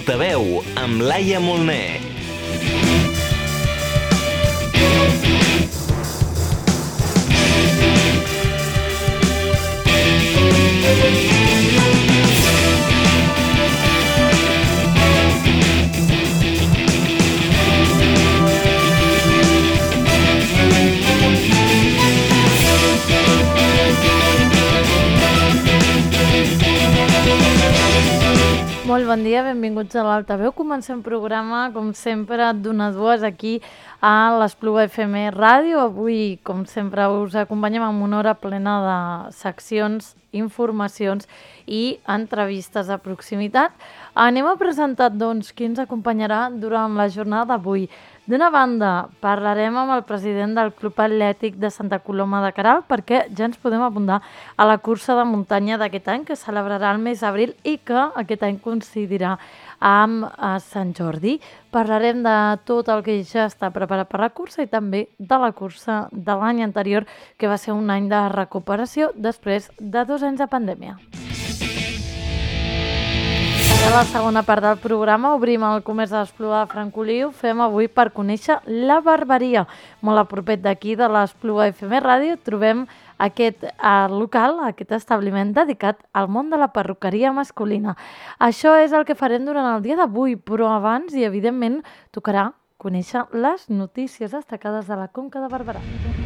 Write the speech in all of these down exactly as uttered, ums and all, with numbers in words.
L'Altaveu, amb Laia Molner. Molt bon dia, benvinguts a l'Altaveu. Comencem programa, com sempre, d'una a dues aquí a l'Espluga F M Ràdio. Avui, com sempre, us acompanyem amb una hora plena de seccions, informacions i entrevistes de proximitat. Anem a presentar, doncs, qui ens acompanyarà durant la jornada d'avui. D'una banda, parlarem amb el president del Club Atlètic de Santa Coloma de Queralt perquè ja ens podem apuntar a la cursa de muntanya d'aquest any que es celebrarà el mes d'abril i que aquest any coincidirà amb Sant Jordi. Parlarem de tot el que ja està preparat per la cursa i també de la cursa de l'any anterior, que va ser un any de recuperació després de dos anys de pandèmia. A la segona part del programa obrim el comerç de l'Espluga de Francolí. Ho fem avui per conèixer la barberia. Molt a propet d'aquí, de l'Espluga F M Ràdio, trobem aquest eh, local, aquest establiment dedicat al món de la perruqueria masculina. Això és el que farem durant el dia d'avui, però abans, i evidentment, tocarà conèixer les notícies destacades de la Conca de Barberà.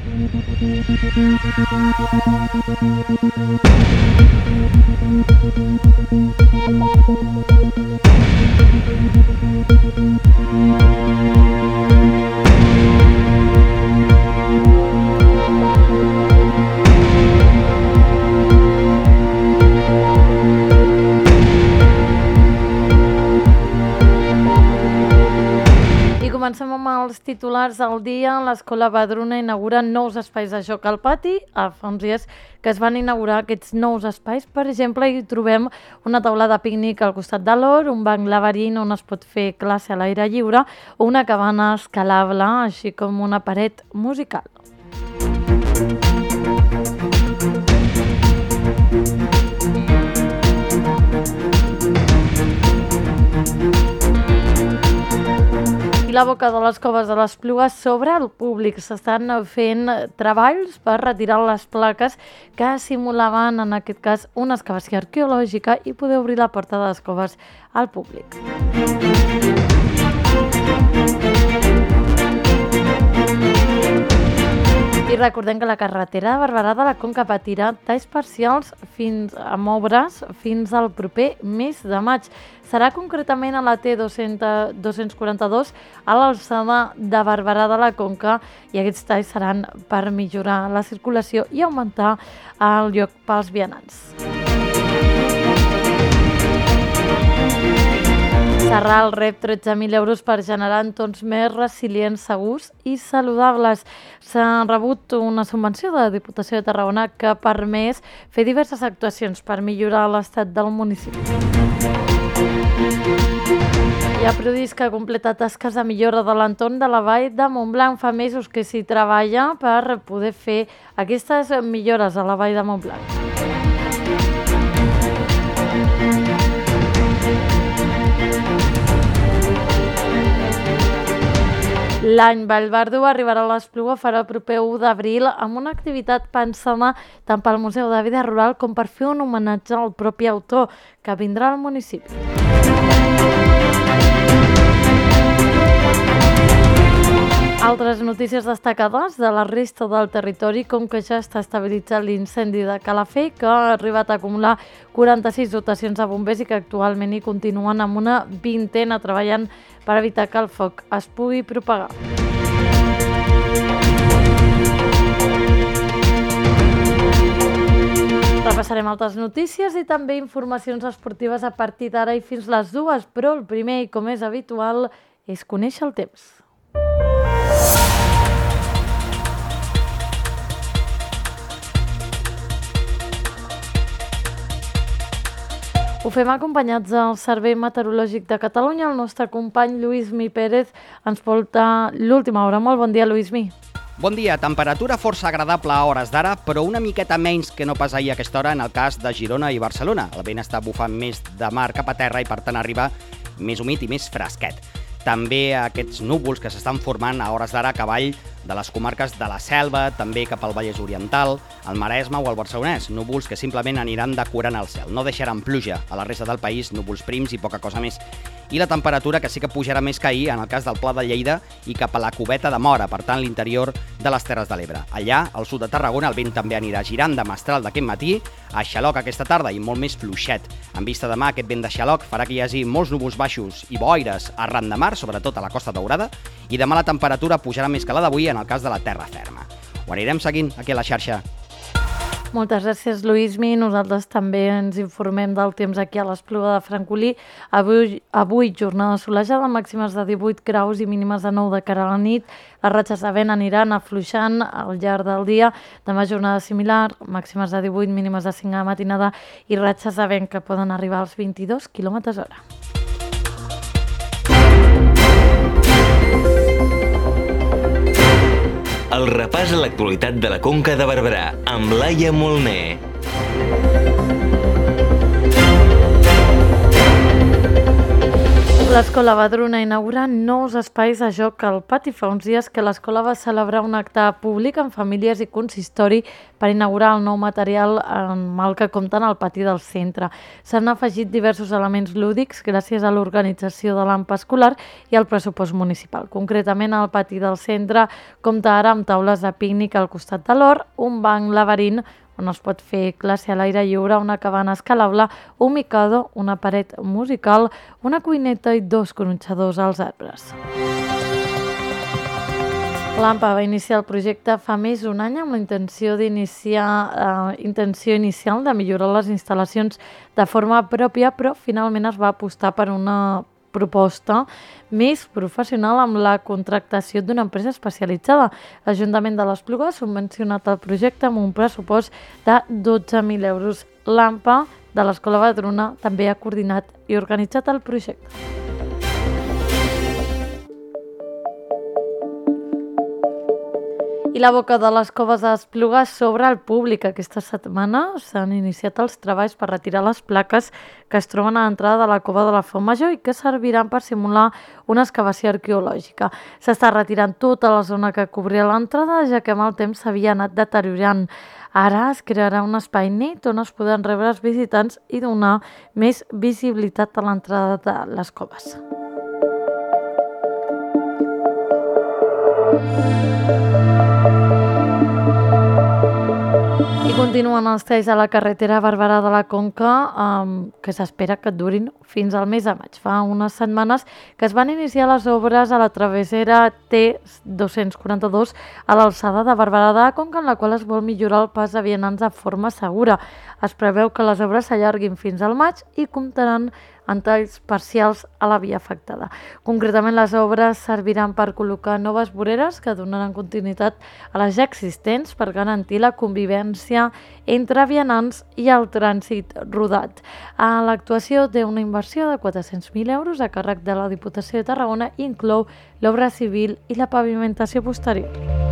Comencem amb els titulars del dia. L'Escola Badruna inaugura nous espais de joc al pati. Fa uns dies que es van inaugurar aquests nous espais. Per exemple, hi trobem una taula de pícnic al costat de l'Hort, un banc laberint on es pot fer classe a l'aire lliure o una cabana escalable, així com una paret musical. I la boca de les coves de l'Espluga s'obre al públic. S'estan fent treballs per retirar les plaques que simulaven, en aquest cas, una excavació arqueològica i poder obrir la porta de les coves al públic. I recordem que la carretera de Barberà de la Conca patirà talls parcials fins a obres fins al proper mes de maig. Serà concretament a la T dos-cents quaranta-dos a l'alçada de Barberà de la Conca i aquests talls seran per millorar la circulació i augmentar el lloc pels vianants. Serral rep tretze mil euros per generar entorns més resilients, segurs i saludables. S'ha rebut una subvenció de la Diputació de Tarragona que ha permès fer diverses actuacions per millorar l'estat del municipi. Hi ha Prodis que ha completat tasques de millora de l'entorn de la vall de Montblanc. Fa mesos que s'hi treballa per poder fer aquestes millores a la vall de Montblanc. L'any Vallvardo arribarà a l'Espluga, farà el proper u d'abril amb una activitat pensada tant pel Museu de Vida Rural com per fer un homenatge al propi autor que vindrà al municipi. Altres notícies destacades de la resta del territori, com que ja està estabilitzat l'incendi de Calafell, que ha arribat a acumular quaranta-sis dotacions de bombers i que actualment hi continuen amb una vintena treballant per evitar que el foc es pugui propagar. Repassarem altres notícies i també informacions esportives a partir d'ara i fins les dues, però el primer, i com és habitual, és conèixer el temps. Ho fem acompanyats del Servei Meteorològic de Catalunya. El nostre company Lluís-Mi Pérez ens porta l'última hora. Molt bon dia, Lluís-Mi. Bon dia, temperatura força agradable a hores d'ara, però una miqueta menys que no pas ahir a aquesta hora en el cas de Girona i Barcelona. El vent està bufant més de mar cap a terra i per tant arriba més humit i més fresquet. També aquests núvols que s'estan formant a hores d'ara a cavall de les comarques de la Selva, també cap al Vallès Oriental, al Maresme o al Barcelonès, núvols que simplement aniran decorant el cel. No deixaran pluja a la resta del país, núvols prims i poca cosa més. I la temperatura que sí que pujarà més que ahir en el cas del Pla de Lleida i cap a la Cubeta de Móra, per tant l'interior de les Terres de l'Ebre. Allà, al sud de Tarragona, el vent també anirà girant de mestral d'aquest matí a xaloc aquesta tarda i molt més fluixet. En vista demà, aquest vent de xaloc farà que hi hagi molts núvols baixos i boires arran de mar, sobretot a la Costa Daurada, i demà la temperatura pujarà més que la d'avui en el cas de la terra ferma. Ho anirem seguint aquí a la xarxa. Moltes gràcies, Luismi. Nosaltres també ens informem del temps aquí a l'Espluga de Francolí. Avui, avui jornada solejada, màximes de divuit graus i mínimes de nou de cara a la nit. Les ratxes de vent aniran afluixant al llarg del dia. Demà jornada similar, màximes de divuit, mínimes de cinc a la matinada i ratxes de vent que poden arribar als vint-i-dos quilòmetres hora. El repàs a l'actualitat de la Conca de Barberà amb Laia Molné. L'escola Badruna inaugura nous espais de joc al pati. Fa uns dies que l'escola va celebrar un acte públic amb famílies i consistori per inaugurar el nou material amb el que compten al pati del centre. S'han afegit diversos elements lúdics gràcies a l'organització de l'A M P escolar i al pressupost municipal. Concretament, el pati del centre compta ara amb taules de pícnic al costat de l'hort, un banc laberint on es pot fer classe a l'aire lliure, una cabana escalable, un micado, una paret musical, una cuineta i dos gronxadors als arbres. L'A M P va iniciar el projecte fa més d'un any amb la intenció d'iniciar eh, intenció inicial de millorar les instal·lacions de forma pròpia, però finalment es va apostar per una proposta més professional amb la contractació d'una empresa especialitzada. L'Ajuntament de l'Espluga ha subvencionat el projecte amb un pressupost de dotze mil euros. L'A M P de l'Escola Badruna també ha coordinat i organitzat el projecte. I la boca de les coves d'Espluga s'obre al públic. Aquesta setmana s'han iniciat els treballs per retirar les plaques que es troben a l'entrada de la cova de la Font Major i que serviran per simular una excavació arqueològica. S'està retirant tota la zona que cobria l'entrada, ja que amb el temps s'havia anat deteriorant. Ara es crearà un espai net on es podran rebre els visitants i donar més visibilitat a l'entrada de les coves. I continuen els talls a la carretera Barberà de la Conca, um, que s'espera que durin fins al mes de maig. Fa unes setmanes que es van iniciar les obres a la travessera T dos-cents quaranta-dos a l'alçada de Barberà de la Conca, en la qual es vol millorar el pas de vianants de forma segura. Es preveu que les obres s'allarguin fins al maig i comptaran en talls parcials a la via afectada. Concretament, les obres serviran per col·locar noves voreres que donaran continuïtat a les ja existents per garantir la convivència entre vianants i el trànsit rodat. L'actuació té una inversió de quatre-cents mil euros a càrrec de la Diputació de Tarragona i inclou l'obra civil i la pavimentació posterior.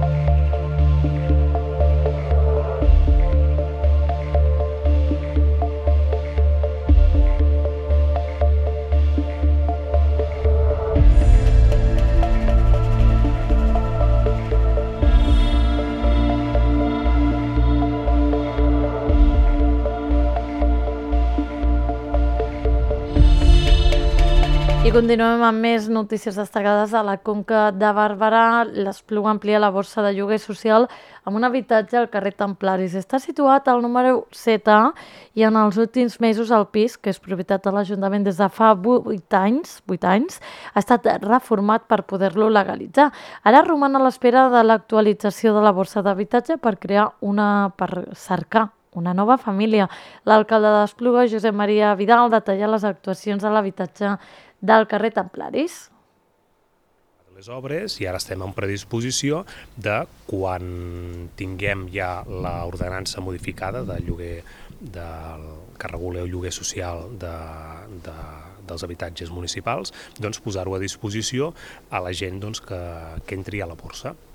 I continuem amb més notícies destacades a la Conca de Barberà. L'Espluga amplia la borsa de lloguer social amb un habitatge al carrer Templaris. Està situat al número set A i en els últims mesos el pis, que és propietat de l'Ajuntament des de fa vuit anys, vuit anys, ha estat reformat per poder-lo legalitzar. Ara roman a l'espera de l'actualització de la borsa d'habitatge per crear una, per cercar una nova família. L'alcalde d'Espluga, Josep Maria Vidal, detalla les actuacions de l'habitatge del carrer Templaris. Les obres i ara estem en predisposició de quan tinguem ja l'ordenança modificada de lloguer del, que regula el lloguer social de, de, dels habitatges municipals, doncs posar-ho a disposició a la gent doncs, que, que entri a la borsa.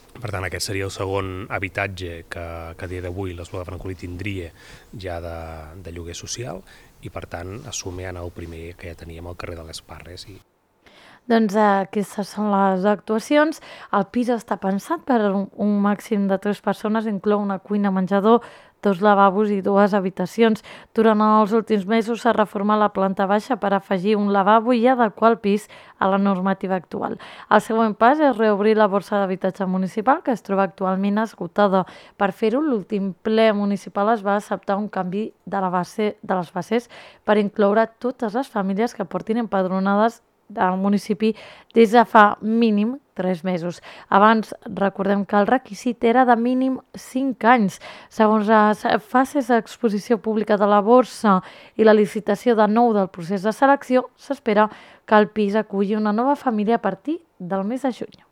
Per tant, aquest seria el segon habitatge que, que a dia d'avui l'Espluga de Francolí tindria ja de, de lloguer social i, per tant, es suma el primer que ja teníem al carrer de les Parres. I... Doncs eh, aquestes són les actuacions. El pis està pensat per un, un màxim de tres persones, inclou una cuina, menjador, dos lavabos i dues habitacions. Durant els últims mesos s'ha reformat la planta baixa per afegir un lavabo i adequar el pis a la normativa actual. El següent pas és reobrir la borsa d'habitatge municipal, que es troba actualment esgotada. Per fer-ho, l'últim ple municipal es va acceptar un canvi de, la base, de les bases per incloure totes les famílies que portin empadronades del municipi des de fa mínim tres mesos. Abans, recordem que el requisit era de mínim cinc anys. Segons les fases d'exposició pública de la borsa i la licitació de nou del procés de selecció, s'espera que el pis aculli una nova família a partir del mes de juny.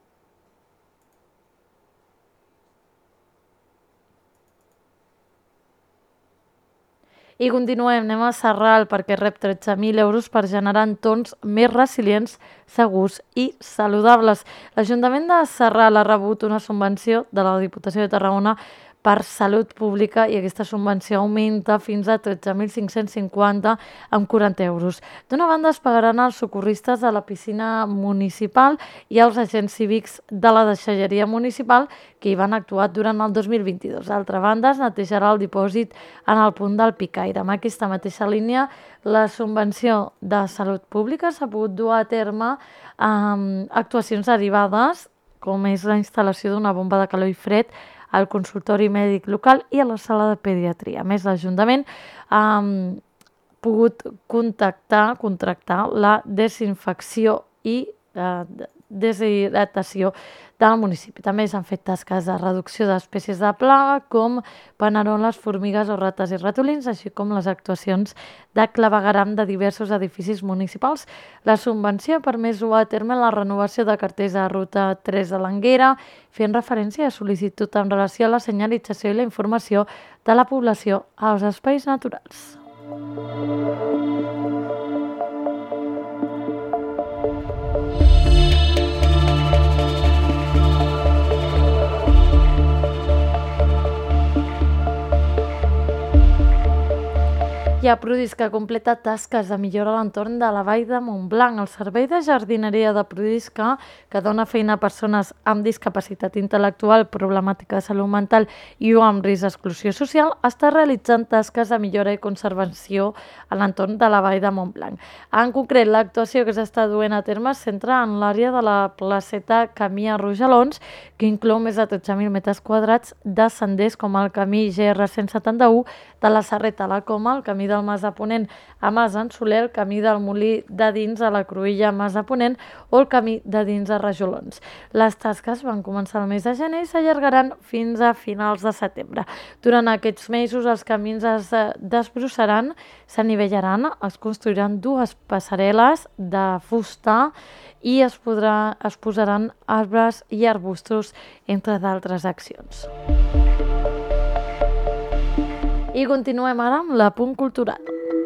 I continuem, anem a Sarral perquè rep tretze mil euros per generar entorns més resilients, segurs i saludables. L'Ajuntament de Sarral ha rebut una subvenció de la Diputació de Tarragona per Salut Pública i aquesta subvenció augmenta fins a tretze mil cinc-cents cinquanta amb quaranta euros. D'una banda es pagaran als socorristes de la piscina municipal i als agents cívics de la deixalleria municipal que hi van actuar durant el dos mil vint-i-dos. D'altra banda es netejarà el dipòsit en el punt del Picaire. Amb aquesta mateixa línia, la subvenció de Salut Pública s'ha pogut dur a terme amb actuacions derivades, com és la instal·lació d'una bomba de calor i fred al consultori mèdic local i a la sala de pediatria. A més, l'Ajuntament ha pogut contactar, contractar la desinfecció i eh, deshidratació del municipi. També s'han fet tasques de reducció d'espècies de plaga com paneroles, formigues o rates i ratolins, així com les actuacions de clavegueram de diversos edificis municipals. La subvenció ha permès dur a terme la renovació de cartells de ruta tres de l'Anguera, fent referència a sol·licitud en relació a la senyalització i la informació de la població als espais naturals. Hi ha Prudis que completa tasques de millora a l'entorn de la vall de Montblanc. El servei de jardineria de Prudis que, que dona feina a persones amb discapacitat intel·lectual, problemàtica de salut mental i o amb risc d'exclusió social, està realitzant tasques de millora i conservació a l'entorn de la vall de Montblanc. En concret, l'actuació que s'està duent a terme es centra en l'àrea de la placeta Camí a Rojalons, que inclou més de tretze mil metres quadrats de senders com el camí G R cent setanta-u de la Serreta a la Coma, el camí del Mas de Ponent a Mas en Soler, el camí del Molí de Dins a la Cruïlla a Mas de Ponent o el camí de Dins a Rajolons. Les tasques van començar el mes de gener i s'allargaran fins a finals de setembre. Durant aquests mesos els camins es desbrossaran, s'anivellaran, es construiran dues passarel·les de fusta i es, podrà, es posaran arbres i arbustos, entre d'altres accions. I continuem ara amb l'Apunt Cultural.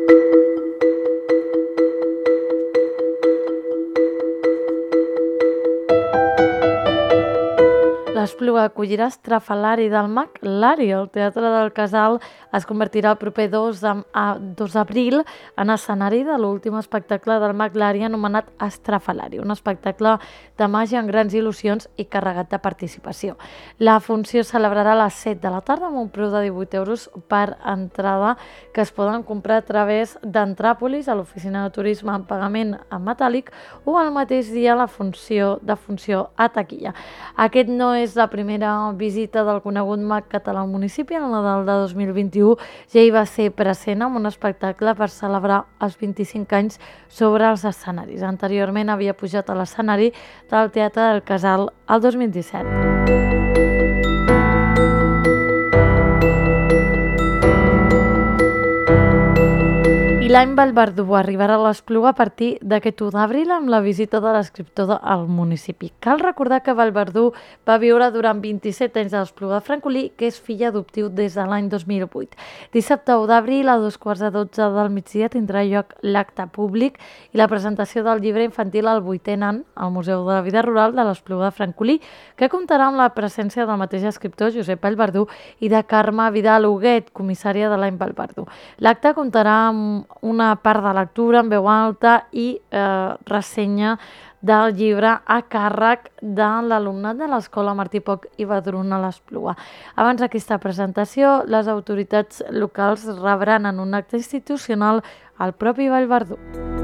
L'Espluga acollirà Estrafalari del Mag Lari. El Teatre del Casal es convertirà el proper dos d'abril en escenari de l'últim espectacle del Mag Lari anomenat Estrafalari, un espectacle de màgia amb grans il·lusions i carregat de participació. La funció es celebrarà a les set de la tarda amb un preu de divuit euros per entrada que es poden comprar a través d'Entràpolis, a l'oficina de turisme en pagament en metàl·lic o al mateix dia la funció de funció a taquilla. Aquest no és la primera visita del conegut mag català al municipi. El Nadal de dos mil vint-i-u ja hi va ser present amb un espectacle per celebrar els vint-i-cinc anys sobre els escenaris. Anteriorment havia pujat a l'escenari del Teatre del Casal el dos mil disset. l'any Vallverdú arribarà a l'Espluga a partir d'aquest u d'abril amb la visita de l'escriptor al municipi. Cal recordar que Vallverdú va viure durant vint-i-set anys a l'Espluga de Francolí, que és fill adoptiu des de l'any dos mil vuit. Dissabte u d'abril a dos quarts de dotze del migdia tindrà lloc l'acte públic i la presentació del llibre infantil El vuitè nan al Museu de la Vida Rural de l'Espluga de Francolí, que comptarà amb la presència del mateix escriptor Josep Vallverdú i de Carme Vidal Huguet, comissària de l'any Vallverdú. L'acte comptarà amb una part de lectura en veu alta i eh, ressenya del llibre a càrrec de l'alumnat de l'Escola Martí Poch i Vedruna a l'Espluga. Abans d'aquesta presentació, les autoritats locals rebran en un acte institucional el propi Vallverdú.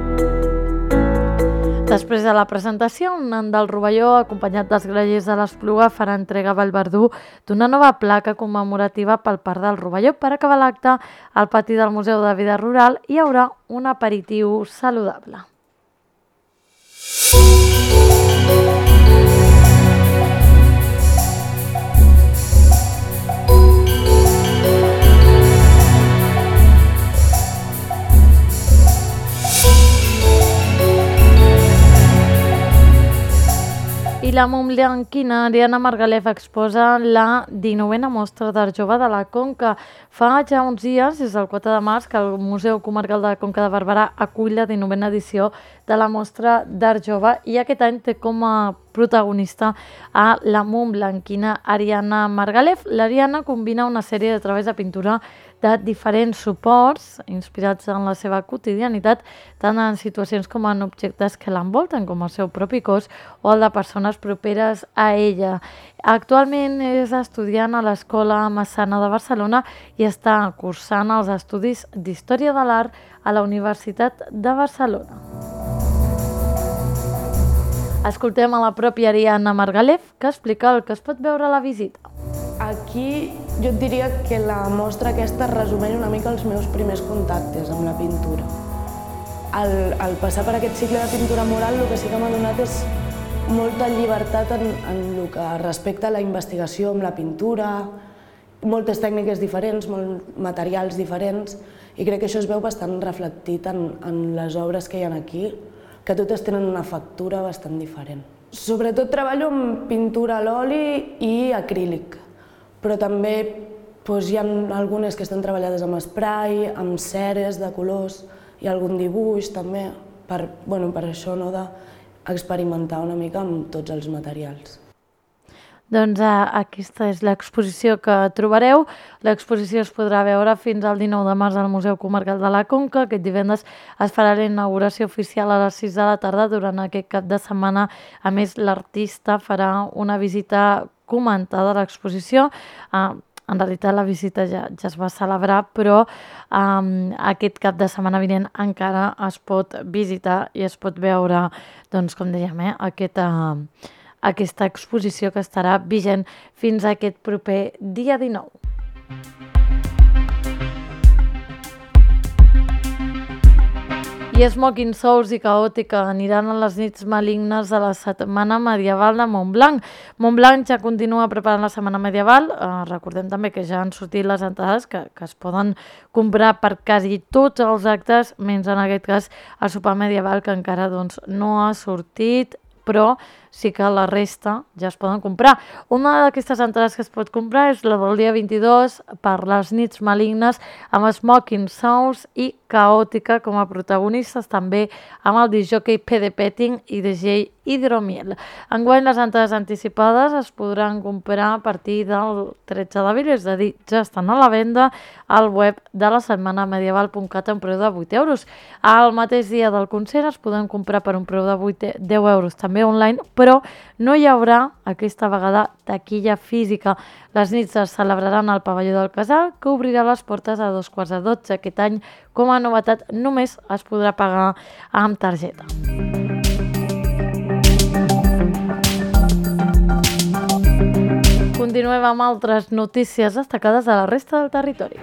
Després de la presentació, un nan del Rovelló, acompanyat dels grallers de l'Espluga, farà entrega a Vallverdú d'una nova placa commemorativa pel Parc del Rovelló. Per acabar l'acte, al pati del Museu de Vida Rural hi haurà un aperitiu saludable. I la montblanquina Ariana Margalef exposa la dinovena mostra d'art jove de la Conca. Fa ja uns dies, des del quatre de març, que el Museu Comarcal de la Conca de Barberà acull la dinovena edició de la mostra d'art jove i aquest any té com a protagonista a la montblanquina Ariana Margalef. L'Ariana combina una sèrie de treballs de pintura de diferents suports inspirats en la seva quotidianitat, tant en situacions com en objectes que l'envolten, com el seu propi cos o el de persones properes a ella. Actualment és estudiant a l'Escola Massana de Barcelona i està cursant els estudis d'Història de l'Art a la Universitat de Barcelona. Escoltem a la pròpia Ariana Margalef, que explica el que es pot veure a la visita. Aquí jo et diria que la mostra aquesta resumeix una mica els meus primers contactes amb la pintura. Al, al passar per aquest cicle de pintura mural, el que sí que m'ha donat és molta llibertat en, en el que respecta a la investigació amb la pintura, moltes tècniques diferents, molts materials diferents, i crec que això es veu bastant reflectit en, en les obres que hi ha aquí, que totes tenen una factura bastant diferent. Sobretot treballo amb pintura a l'oli i acrílic, però també doncs, hi ha algunes que estan treballades amb spray, amb ceres de colors i algun dibuix també, per, bueno, per això no, d'experimentar una mica amb tots els materials. Doncs eh, aquesta és l'exposició que trobareu. L'exposició es podrà veure fins al dinou de març al Museu Comarcal de la Conca. Aquest divendres es farà la inauguració oficial a les sis de la tarda. Durant aquest cap de setmana, a més, l'artista farà una visita comentada a l'exposició. Eh, en realitat la visita ja, ja es va celebrar, però eh, aquest cap de setmana vinent encara es pot visitar i es pot veure, doncs, com dèiem, eh, aquest... Eh, aquesta exposició que estarà vigent fins a aquest proper dia dinou. I Smoking Souls i Caòtica aniran a les nits malignes de la Setmana Medieval de Montblanc. Montblanc ja continua preparant la Setmana Medieval. Eh, recordem també que ja han sortit les entrades que, que es poden comprar per quasi tots els actes, menys en aquest cas el sopar medieval, que encara doncs, no ha sortit, però sí que la resta ja es poden comprar. Una d'aquestes entrades que es pot comprar és la del dia vint-i-dos per les nits malignes amb Smoking Souls i Caòtica com a protagonistes, també amb el discjòquei P D Petting i D J Hidromiel. Enguany les entrades anticipades es podran comprar a partir del tretze d'abril, és a dir, ja estan a la venda al web de la setmana medieval punt cat a un preu de vuit euros. Al mateix dia del concert es poden comprar per un preu de deu euros també online, però no hi haurà aquesta vegada taquilla física. Les nits es celebraran al pavelló del Casal, que obrirà les portes a dos quarts de dotze. Aquest any, com a novetat, només es podrà pagar amb targeta. Continuem amb altres notícies destacades de la resta del territori.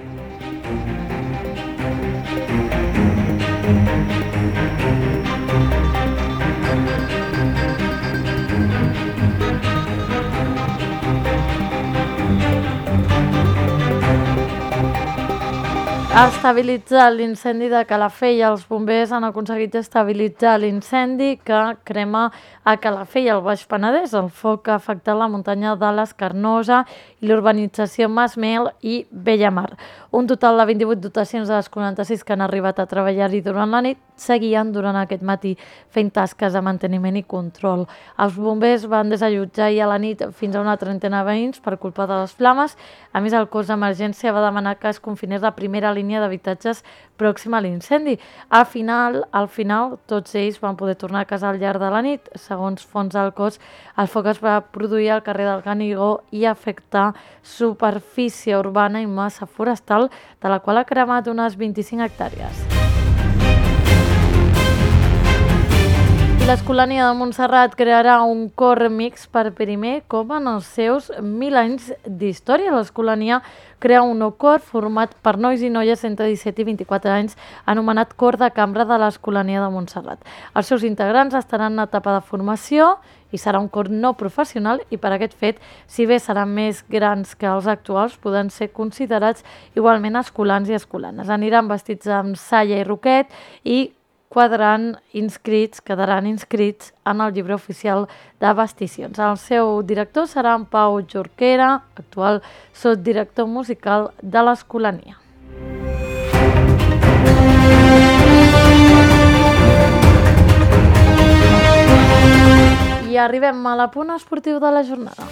estabilitzar l'incendi de Calafell. Els bombers han aconseguit estabilitzar l'incendi que crema a Calafell, al Baix Penedès. El foc ha afectat la muntanya de l'Escarnosa i l'urbanització Masmel i Bellamar. Un total de vint-i-vuit dotacions de les quaranta-sis que han arribat a treballar-hi durant la nit seguien durant aquest matí fent tasques de manteniment i control. Els bombers van desallotjar ahir a la nit fins a una trentena de veïns per culpa de les flames. A més, el cos d'emergència va demanar que es confinés la primera línia d'habitatges pròxima a l'incendi. Al final, al final, tots ells van poder tornar a casa al llarg de la nit. Segons fonts del cos, el foc es va produir al carrer del Canigó i afectar superfície urbana i massa forestal, de la qual ha cremat unes vint-i-cinc hectàrees. I l'Escolania de Montserrat crearà un cor mix per primer com en els seus mil anys d'història. L'Escolania crea un nou cor format per nois i noies entre disset i vint-i-quatre anys, anomenat Cor de Cambra de l'Escolania de Montserrat. Els seus integrants estaran en etapa de formació i serà un cor no professional i per aquest fet, si bé seran més grans que els actuals, poden ser considerats igualment escolans i escolanes. Aniran vestits amb salla i roquet i quadrant inscrits, quedaran inscrits en el llibre oficial de vesticions. El seu director serà en Pau Jorquera, actual subdirector musical de l'Escolania. I arribem a l'apunt esportiu de la jornada.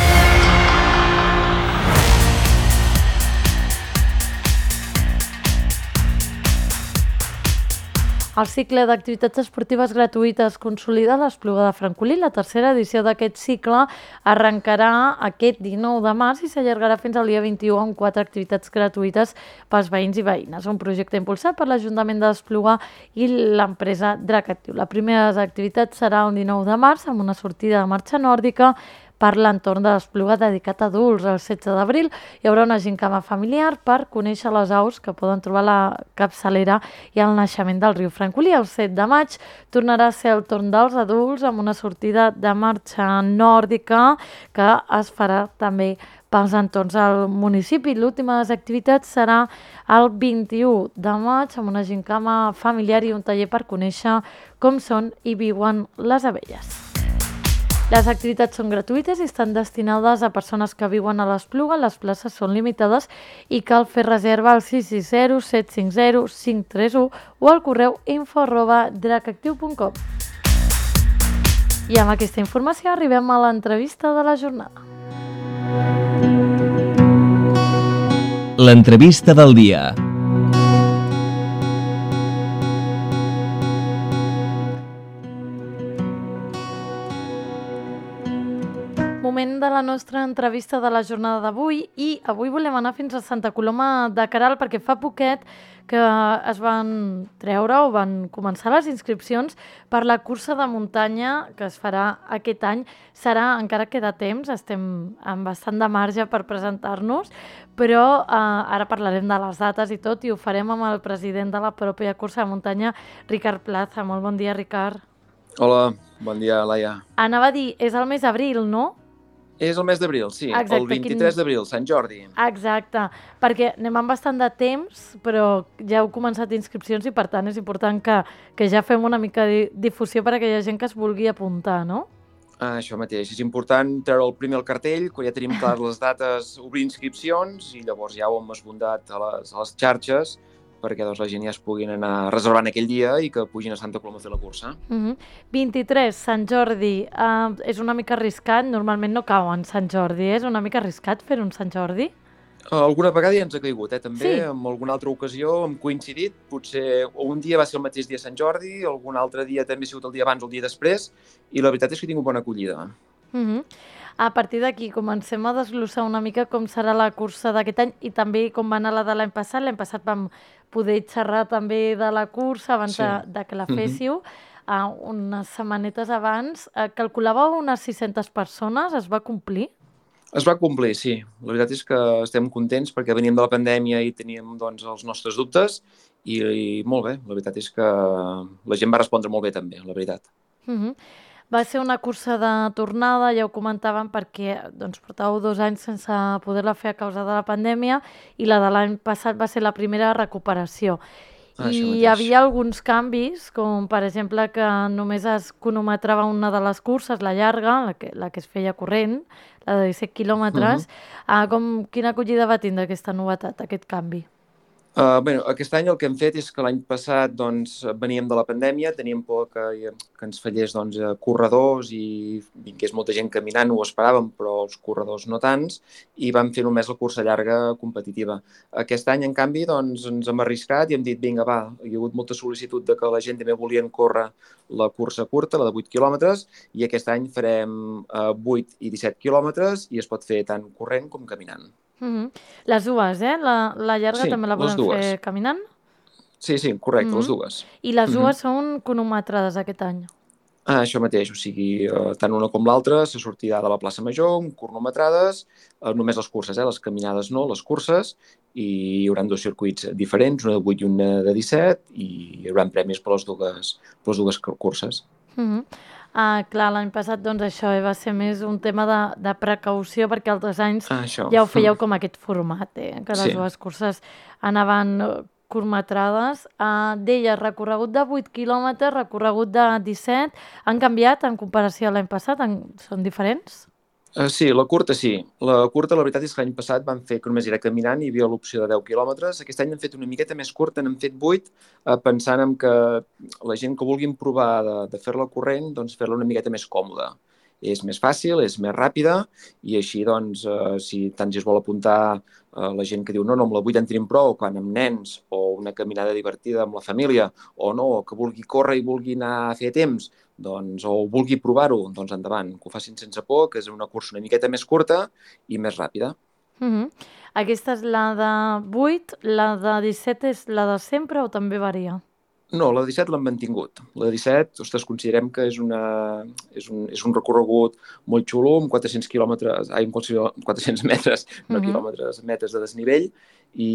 El cicle d'activitats esportives gratuïtes consolida l'Espluga de Francolí. La tercera edició d'aquest cicle arrencarà aquest dinou de març i s'allargarà fins al dia vint-i-u amb quatre activitats gratuïtes pels veïns i veïnes. Un projecte impulsat per l'Ajuntament de l'Espluga i l'empresa Drac Actiu. La primera activitat serà el dinou de març amb una sortida de marxa nòrdica per l'entorn de l'Espluga dedicat a adults. El setze d'abril hi haurà una gincama familiar per conèixer les aus que poden trobar la capçalera i el naixement del riu Francolí. El set de maig tornarà a ser el torn dels adults amb una sortida de marxa nòrdica que es farà també pels entorns del municipi. L'última de les activitats serà el vint-i-u de maig amb una gincama familiar i un taller per conèixer com són i viuen les abelles. Les activitats són gratuïtes i estan destinades a persones que viuen a l'Espluga. Les places són limitades i cal fer reserva al sis sis zero set cinc zero cinc tres u o al correu info arroba dracactiu punt com. I amb aquesta informació arribem a l'entrevista de la jornada. L'entrevista del dia. Moment de la nostra entrevista de la jornada d'avui i avui volem anar fins a Santa Coloma de Queralt perquè fa poquet que es van treure o van començar les inscripcions per la cursa de muntanya que es farà aquest any. Serà, encara queda temps, estem amb bastant de marge per presentar-nos, però eh, ara parlarem de les dates i tot i ho farem amb el president de la pròpia cursa de muntanya, Ricard Plaza. Molt bon dia, Ricard. Hola, bon dia, Laia. Anava a dir, és el mes d'abril, no? És el mes d'abril, sí. Exacte, el vint-i-tres quin... d'abril, Sant Jordi. Exacte, perquè anem amb bastant de temps, però ja heu començat inscripcions i per tant és important que, que ja fem una mica de difusió per a aquella gent que es vulgui apuntar, no? Ah, això mateix. És important treure el primer el cartell, quan ja tenim clares les dates, obrir inscripcions i llavors ja ho hem esbundat a les, a les xarxes perquè doncs, la gent ja es puguin anar reservant aquell dia i que pugin a Santa Coloma a fer la cursa. Uh-huh. vint-i-tres, Sant Jordi. Uh, és una mica arriscat, normalment no cau en Sant Jordi, és una mica arriscat fer un Sant Jordi? Alguna vegada ja ens ha caigut, eh? també, sí. En alguna altra ocasió hem coincidit, potser un dia va ser el mateix dia Sant Jordi, algun altre dia també ha sigut el dia abans o el dia després, i la veritat és que he tingut bona acollida. Uh-huh. A partir d'aquí comencem a desglossar una mica com serà la cursa d'aquest any i també com va anar la de l'any passat. L'any passat vam poder xerrar també de la cursa abans sí. de, de que la féssiu. Uh, unes setmanetes abans. Uh, calculàveu unes sis-centes persones, es va complir? Es va complir, sí. La veritat és que estem contents perquè veníem de la pandèmia i teníem doncs, els nostres dubtes i, i molt bé. La veritat és que la gent va respondre molt bé també, la veritat. Uh-huh. Va ser una cursa de tornada, ja ho comentàvem, perquè doncs, portàveu dos anys sense poder-la fer a causa de la pandèmia i la de l'any passat va ser la primera recuperació. Ah, I això hi mateix. havia alguns canvis, com per exemple que només es cronometrava una de les curses, la llarga, la que, la que es feia corrent, la de disset quilòmetres. Ah, com, quina acollida va tindre aquesta novetat, aquest canvi? Uh, bueno, aquest any el que hem fet és que l'any passat doncs, veníem de la pandèmia, teníem por que, que ens fallés doncs, corredors i vingués molta gent caminant, ho esperàvem, però els corredors no tants, i vam fer només la cursa llarga competitiva. Aquest any, en canvi, doncs, ens hem arriscat i hem dit, vinga, va, hi ha hagut molta sol·licitud de que la gent també volien córrer la cursa curta, la de vuit quilòmetres, i aquest any farem uh, vuit i disset quilòmetres i es pot fer tant corrent com caminant. Mm-hmm. Les dues, eh? La, la llarga Sí, també la les podem dues. fer caminant? Sí, sí, correcte, Mm-hmm. les dues. I les dues Mhm. són cronometrades aquest any? Ah, això mateix, o sigui, eh, tant una com l'altra se sortirà de la plaça Major, cronometrades, eh, només les curses, eh, les caminades no, les curses, i hi haurà dos circuits diferents, una de vuit i una de disset, i hi haurà premis per les dues, per les dues curses. Mm-hmm. Ah, clar, l'any passat doncs això eh, va ser més un tema de, de precaució perquè altres anys Ah, això. ja ho fèieu com aquest format, eh, que les Sí. dues curses anaven eh, cronometrades. Ah, deies, recorregut de vuit quilòmetres, recorregut de disset, han canviat en comparació a l'any passat? En, són diferents? Uh, sí, la curta sí. La curta, la veritat és que l'any passat vam fer que només era caminant i hi havia l'opció de deu quilòmetres. Aquest any hem fet una miqueta més curta, n'hem fet vuit, uh, pensant en que la gent que vulguin provar de, de fer-la corrent, doncs fer-la una miqueta més còmoda. És més fàcil, és més ràpida i així, doncs, uh, si tant si es vol apuntar uh, la gent que diu no, no, amb la vuit en tenim prou, quan amb nens, o una caminada divertida amb la família, o no, que vulgui córrer i vulgui anar a fer temps, doncs, o vulgui provar-ho, doncs endavant, que ho facin sense por, que és una cursa una miqueta més curta i més ràpida. Mm-hmm. Aquesta és la de vuit, la de disset és la de sempre o també varia? No, la de disset l'hem mantingut. La de disset, ostres, considerem que és, una, és, un, és un recorregut molt xulo, amb quatre-cents quilòmetres, ai, amb quatre-cents metres, no Mhm. quilòmetres, metres de desnivell, i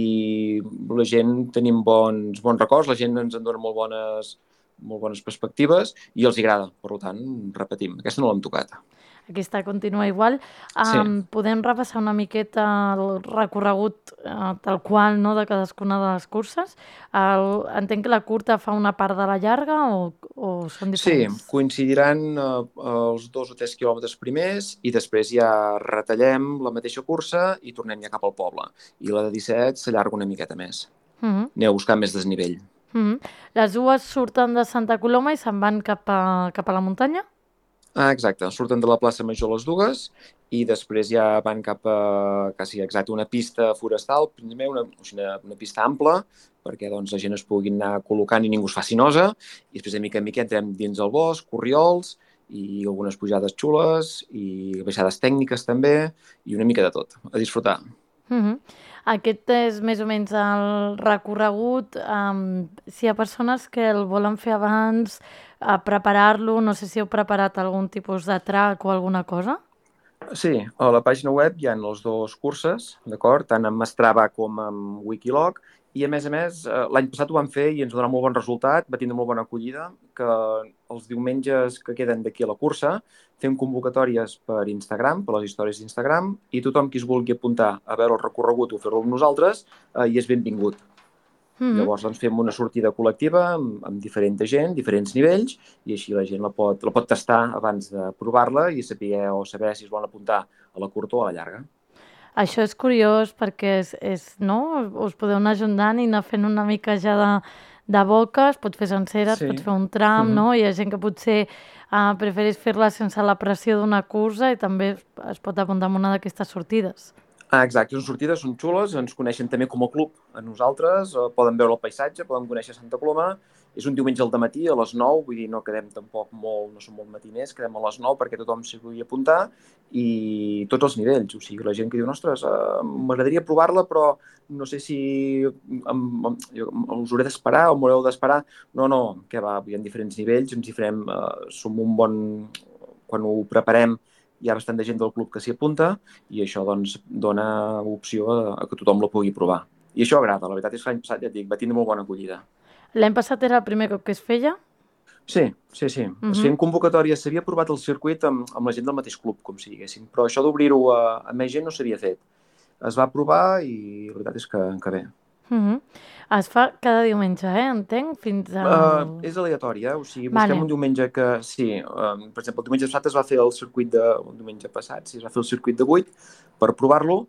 la gent tenim bons, bons records, la gent ens en dona molt bones, molt bones perspectives i els agrada. Per tant, repetim, aquesta no l'hem tocat. Aquesta continua igual. Sí. Um, podem repassar una miqueta el recorregut uh, tal qual, no?, de cadascuna de les curses. El, entenc que la curta fa una part de la llarga o, o són Sí, diferents? coincidiran eh, els dos o tres quilòmetres primers i després ja retallem la mateixa cursa i tornem ja cap al poble. I la de disset s'allarga una miqueta més. Mhm. Aneu buscant més desnivell. Mhm. Les dues surten de Santa Coloma i se'n van cap a, cap a la muntanya? Ah, exacte. Surten de la plaça Major les dues i després ja van cap a, quasi exacte, una pista forestal, primer una, una, una pista ampla, perquè doncs, la gent es pugui anar col·locant i ningú es faci nosa, i després de mica en mica entrem dins el bosc, corriols, i algunes pujades xules, i baixades tècniques també, i una mica de tot. A disfrutar. Mhm. Aquest és més o menys el recorregut. Um, si hi ha persones que el volen fer abans, a preparar-lo, no sé si heu preparat algun tipus de track o alguna cosa? Sí, a la pàgina web hi ha les dues curses, d'acord? Tant amb Strava com amb Wikiloc, i a més a més, eh, l'any passat ho vam fer i ens va donar molt bon resultat, va tindre molt bona acollida, que els diumenges que queden d'aquí a la cursa fem convocatòries per Instagram, per les històries d'Instagram, i tothom qui es vulgui apuntar a veure el recorregut o fer-lo amb nosaltres eh, hi és benvingut. Mhm. Llavors doncs, fem una sortida col·lectiva amb, amb diferent gent, diferents nivells, i així la gent la pot, la pot tastar abans de provar-la i saber, o saber si es volen apuntar a la curta o a la llarga. Això és curiós perquè és, és, no? Us podeu anar ajuntant i anar fent una mica ja de, de boca, es pot fer sencera, Sí. es pot fer un tram, Mhm. no? Hi ha gent que potser uh, prefereix fer-la sense la pressió d'una cursa i també es pot apuntar a una d'aquestes sortides. Ah, exacte, les sortides són xules, ens coneixen també com a club a nosaltres, eh, poden veure el paisatge, poden conèixer Santa Coloma. És un diumenge al dematí a les nou, vull dir, no quedem tampoc molt, no som molt matiners, quedem a les nou perquè tothom s'hi vulgui apuntar i tots els nivells. O sigui, la gent que diu, ostres, eh, m'agradaria provar-la, però no sé si em, em, jo, us hauré d'esperar o m'haureu d'esperar. No, no, què va, hi ha diferents nivells, ens hi farem, eh, som un bon... Quan ho preparem, hi ha bastant de gent del club que s'hi apunta i això doncs, dona opció a, a que tothom la pugui provar. I això agrada, la veritat és que l'any passat, ja et dic, va tindre molt bona acollida. L'any passat era el primer cop que es feia? Sí, sí, sí. Uh -huh. Es feien convocatòries, s'havia provat el circuit amb, amb la gent del mateix club, com si diguéssim, però això d'obrir-ho a, a més gent no s'havia fet. Es va provar i la veritat és que, que bé. Uh -huh. Es fa cada diumenge, eh? Entenc, fins a... Uh, és aleatori, eh? O sigui, busquem Vale. un diumenge que... Sí, uh, per exemple, el diumenge passat es va fer el circuit de... Un diumenge passat, sí, es va fer el circuit de vuit per provar-lo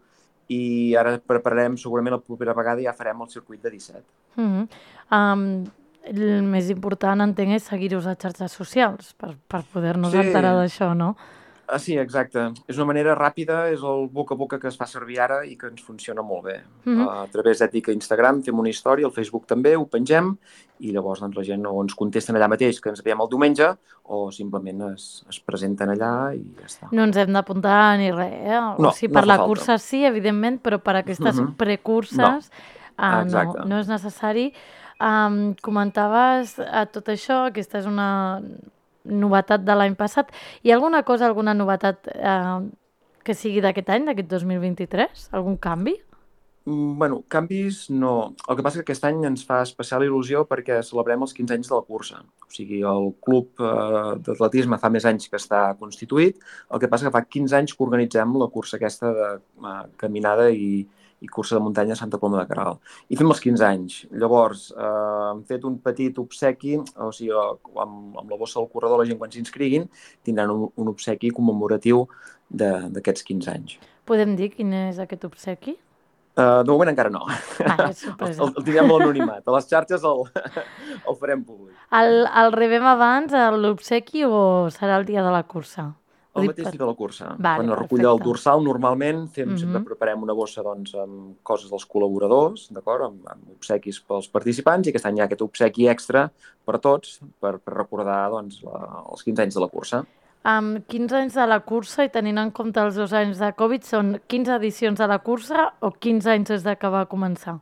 i ara prepararem, segurament la propera vegada ja farem el circuit de disset. Uh -huh. um, el més important, entenc, és seguir-vos a xarxes socials per, per poder-nos Sí. enterar d'això, no? Ah, sí, exacte. És una manera ràpida, és el boca a boca que es fa servir ara i que ens funciona molt bé. Uh -huh. A través d'Ètica Instagram fem una història, al Facebook també, ho pengem i llavors doncs, la gent o ens contesten allà mateix que ens veiem el diumenge o simplement es, es presenten allà i ja està. No ens hem d'apuntar ni res, eh? O No, sigui, no per fa la falta. cursa sí, evidentment, però per aquestes Mhm. precurses No. ah, no, Exacte. no és necessari. Um, comentaves a tot això, aquesta és una novetat de l'any passat. Hi ha alguna cosa, alguna novetat eh, que sigui d'aquest any, d'aquest dos mil vint-i-tres? Algun canvi? Mm, Bueno, canvis no. El que passa que aquest any ens fa especial il·lusió perquè celebrem els quinze anys de la cursa. O sigui, el club eh, d'atletisme fa més anys que està constituït, el que passa que fa quinze anys que organitzem la cursa aquesta de eh, caminada i, i cursa de muntanya a Santa Coloma de Queralt. I fem els quinze anys. Llavors, eh, hem fet un petit obsequi, o sigui, amb, amb la bossa del corredor, la gent quan s'inscriguin tindran un, un obsequi commemoratiu d'aquests quinze anys. Podem dir quin és aquest obsequi? Uh, de moment encara no. Ah, és sorpresa. El, el tindrem a l'anonimat. A les xarxes el, el farem públic. El, el rebem abans, l'obsequi, o serà el dia de la cursa? El mateix dia de la cursa. Vale, Quan es recull perfecte. el dorsal, normalment fem, Mhm. sempre preparem una bossa doncs, amb coses dels col·laboradors, d'acord, amb, amb obsequis pels participants, i aquest any hi ha aquest obsequi extra per tots, per, per recordar doncs, la, els quinze anys de la cursa. Amb quinze anys de la cursa i tenint en compte els dos anys de Covid, són quinze edicions de la cursa o quinze anys des de que va començar?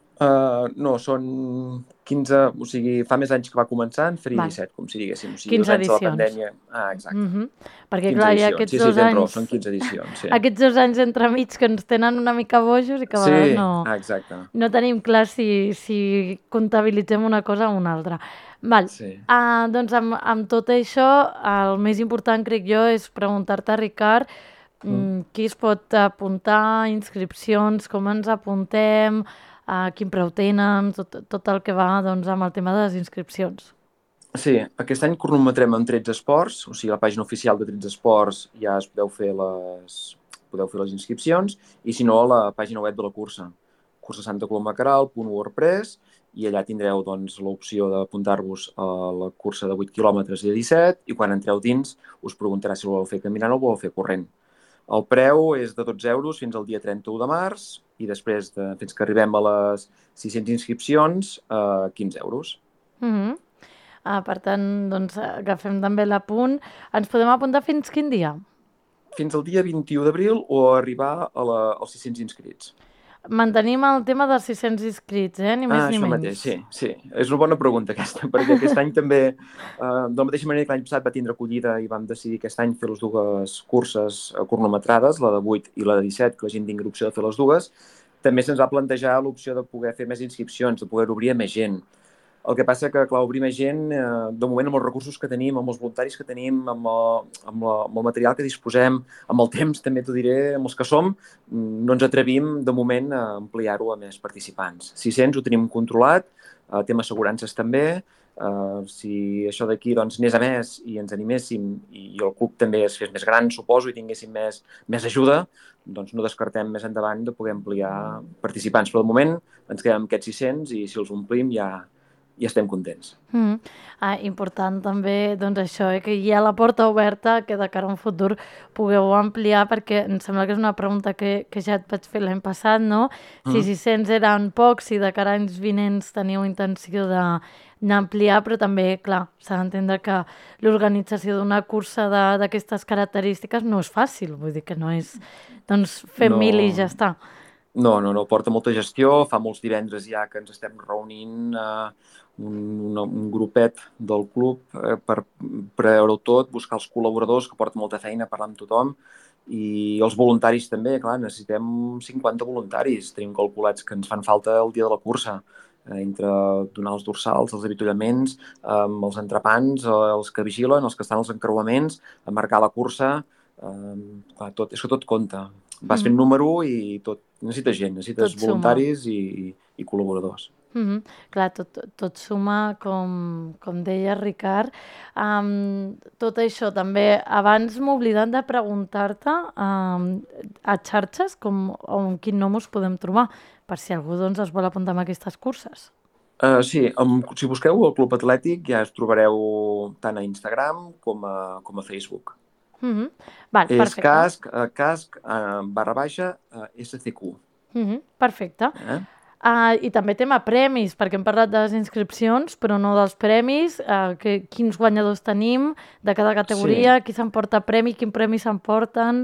Uh, no, són quinze, o sigui, fa més anys que va començar, en faria Val. disset, com si diguéssim. O sigui, quinze dos anys de la edicions. pandèmia. Ah, exacte. Mm -hmm. Perquè, quinze clar, hi ha edicions. aquests Sí, sí, dos tens raó, anys... són quinze edicions, sí. Aquests dos anys entremig que ens tenen una mica bojos i que a Sí, vegades no, ah, exacte. no tenim clar si, si comptabilitzem una cosa o una altra. Val. Sí. Uh, doncs amb, amb tot això, el més important, crec jo, és preguntar-te, Ricard, mm. qui es pot apuntar, inscripcions, com ens apuntem, uh, quin preu tenen, tot, tot el que va doncs, amb el tema de les inscripcions. Sí, aquest any cronometrem amb tretze esports, o sigui, a la pàgina oficial de tretze esports ja es podeu fer les, podeu fer les inscripcions, i si no, a la pàgina web de la cursa, cursa santa coloma queralt punt wordpress, i allà tindreu doncs, l'opció d'apuntar-vos a la cursa de vuit quilòmetres i de disset, i quan entreu dins us preguntarà si voleu fer caminant o voleu fer corrent. El preu és de dotze euros fins al dia trenta-u de març, i després, de, fins que arribem a les sis-centes inscripcions, eh, quinze euros. Mm -hmm. Uh, per tant, doncs, agafem també l'apunt. Ens podem apuntar fins quin dia? Fins al dia vint-i-u d'abril o arribar a la, als sis-cents inscrits. Mantenim el tema dels sis-cents inscrits, eh? Ni més ah, ni això menys. mateix, sí, sí. És una bona pregunta aquesta, perquè aquest any també, eh, de la mateixa manera que l'any passat va tindre acollida i vam decidir aquest any fer les dues curses cronometrades, la de vuit i la de disset, que la gent tingui l'opció de fer les dues, també se'ns va plantejar l'opció de poder fer més inscripcions, de poder obrir a més gent. El que passa que, clar, obrir més gent, eh, de moment amb els recursos que tenim, amb els voluntaris que tenim, amb, el, amb, la, amb el material que disposem, amb el temps, també t'ho diré, amb els que som, no ens atrevim, de moment, a ampliar-ho a més participants. sis-cents ho tenim controlat, eh, tema assegurances també, eh, si això d'aquí doncs, anés a més i ens animéssim i, i el club també es fes més gran, suposo, i tinguéssim més, més ajuda, doncs no descartem més endavant de poder ampliar participants. Però de moment ens quedem amb aquests sis-cents i si els omplim ja... i estem contents. Mm. Ah, important també doncs això, eh, que hi ha la porta oberta que de cara a un futur pugueu ampliar, perquè em sembla que és una pregunta que, que ja et vaig fer l'any passat, no? Si Mm. sis-cents eren pocs, si de cara a anys vinents teniu intenció de d'ampliar, però també, clar, s'ha d'entendre que l'organització d'una cursa de- d'aquestes característiques no és fàcil, vull dir que no és, doncs, fer No. mil i ja està. No, no, no, porta molta gestió. Fa molts divendres ja que ens estem reunint eh, un, un, un grupet del club eh, per preveure-ho tot, buscar els col·laboradors, que porta molta feina, parlar amb tothom, i els voluntaris també, clar, necessitem cinquanta voluntaris. Tenim calculats que ens fan falta el dia de la cursa. entre donar els dorsals, els avituallaments, amb els entrepans, els que vigilen, els que estan als encreuaments, a marcar la cursa, eh, clar, tot, és que tot compta. Vas fent número i tot, necessites gent, necessites Tot voluntaris i, i col·laboradors. Mm -hmm. Clar, tot, tot suma, com, com deia Ricard. Um, tot això també, abans m'he oblidat de preguntar-te um, a xarxes com, on quin nom us podem trobar, per si algú doncs, es vol apuntar a aquestes curses. Uh, sí, um, si busqueu el Club Atlètic ja es trobareu tant a Instagram com a, com a Facebook. Mm -hmm. Val, és perfecte. casc, uh, casc uh, barra baixa uh, S C Q. Mm -hmm. Perfecte. Eh? Uh, I també tema premis, perquè hem parlat de les inscripcions, però no dels premis. Uh, que, quins guanyadors tenim de cada categoria, sí. Qui s'emporta premi, quin premi s'emporten...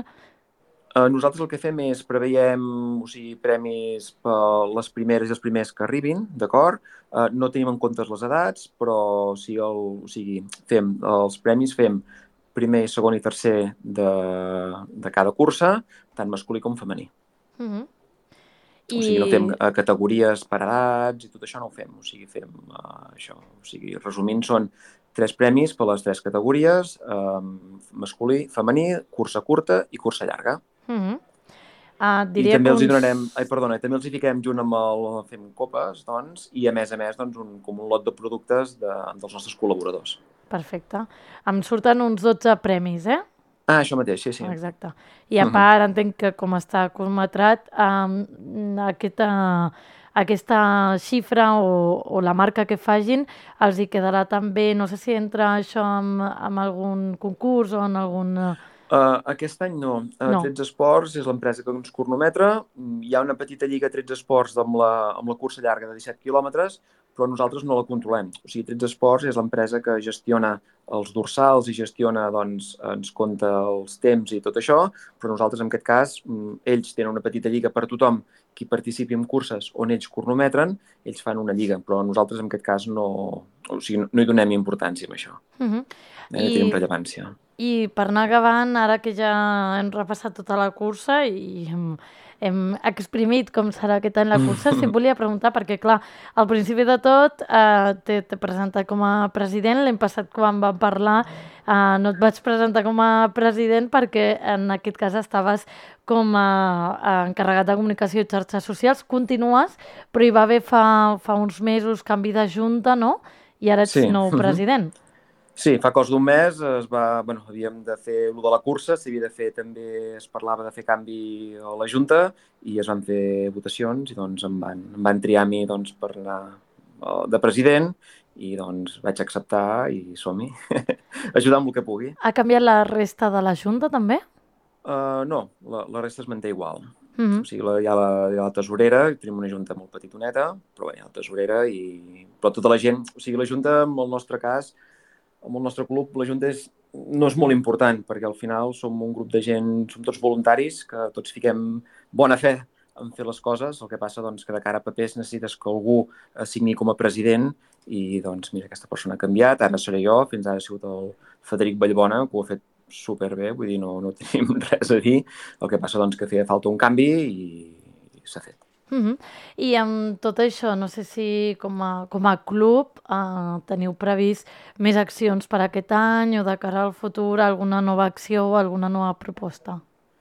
Uh, nosaltres el que fem és preveiem o sigui, premis per les primeres i els primers que arribin, d'acord? Uh, no tenim en compte les edats, però o sigui, el, o sigui, fem els premis, fem primer, segon i tercer de, de cada cursa, tant masculí com femení. Uh-huh. I... O sigui, no fem uh, categories per edats i tot això no ho fem. O sigui, fem uh, això. O sigui, resumint, són tres premis per les tres categories, uh, masculí, femení, cursa curta i cursa llarga. Uh-huh. Uh, I també els hi donarem, ai, perdona, també els hi fiquem junt amb el, fem copes, doncs, i a més a més, doncs, un, com un lot de productes de, dels nostres col·laboradors. Perfecte. Em surten uns dotze premis, eh? Ah, això mateix, sí, sí. Exacte. I a part, uh-huh. entenc que com està cronometrat, um, aquesta, aquesta xifra o, o la marca que facin els hi quedarà també, no sé si entra això amb, amb algun concurs o en algun... Uh, aquest any no. Uh, no. tretze Esports és l'empresa que ens cronometra. Hi ha una petita lliga tretze Esports amb la, amb la cursa llarga de disset quilòmetres, però nosaltres no la controlem. O sigui, tretze Esports és l'empresa que gestiona els dorsals i gestiona, doncs, ens compta els temps i tot això, però nosaltres, en aquest cas, ells tenen una petita lliga per tothom qui participi en curses on ells cronometren, ells fan una lliga, però nosaltres, en aquest cas, no, o sigui, no hi donem importància amb això. Uh-huh. Eh, I... tenim rellevància. I per anar acabant, ara que ja hem repassat tota la cursa i hem, hem exprimit com serà aquest any la cursa, si em volia preguntar, perquè clar, al principi de tot eh, t'he presentat com a president, l'any passat quan vam parlar eh, no et vaig presentar com a president perquè en aquest cas estaves com a, a encarregat de comunicació i xarxes socials, continues, però hi va haver fa, fa uns mesos canvi de junta, no? I ara ets sí. nou president. Sí, fa cos d'un mes es va, bueno, havíem de fer el de la cursa, s'havia de fer també, es parlava de fer canvi a la Junta i es van fer votacions i doncs em van, em van triar a mi doncs, per anar de president i doncs vaig acceptar i som-hi, ajudar amb el que pugui. Ha canviat la resta de la Junta també? Uh, no, la, la resta es manté igual. Uh-huh. O sigui, la, hi, ha la, hi ha la tesorera, tenim una junta molt petitoneta, però bé, hi ha la tesorera i... Però tota la gent, o sigui, la junta, en el nostre cas, amb el nostre club, la junta és, no és molt important, perquè al final som un grup de gent, som tots voluntaris, que tots fiquem bona fe en fer les coses. El que passa doncs, que de cara a papers necessites que algú signi com a president i doncs mira, aquesta persona ha canviat, ara seré jo, fins ara ha sigut el Frederic Vallbona, que ho ha fet superbé, vull dir, no, no tenim res a dir. El que passa doncs que feia falta un canvi i, i s'ha fet. Uh-huh. I amb tot això, no sé si com a, com a club eh, teniu previst més accions per aquest any o de cara al futur, alguna nova acció o alguna nova proposta?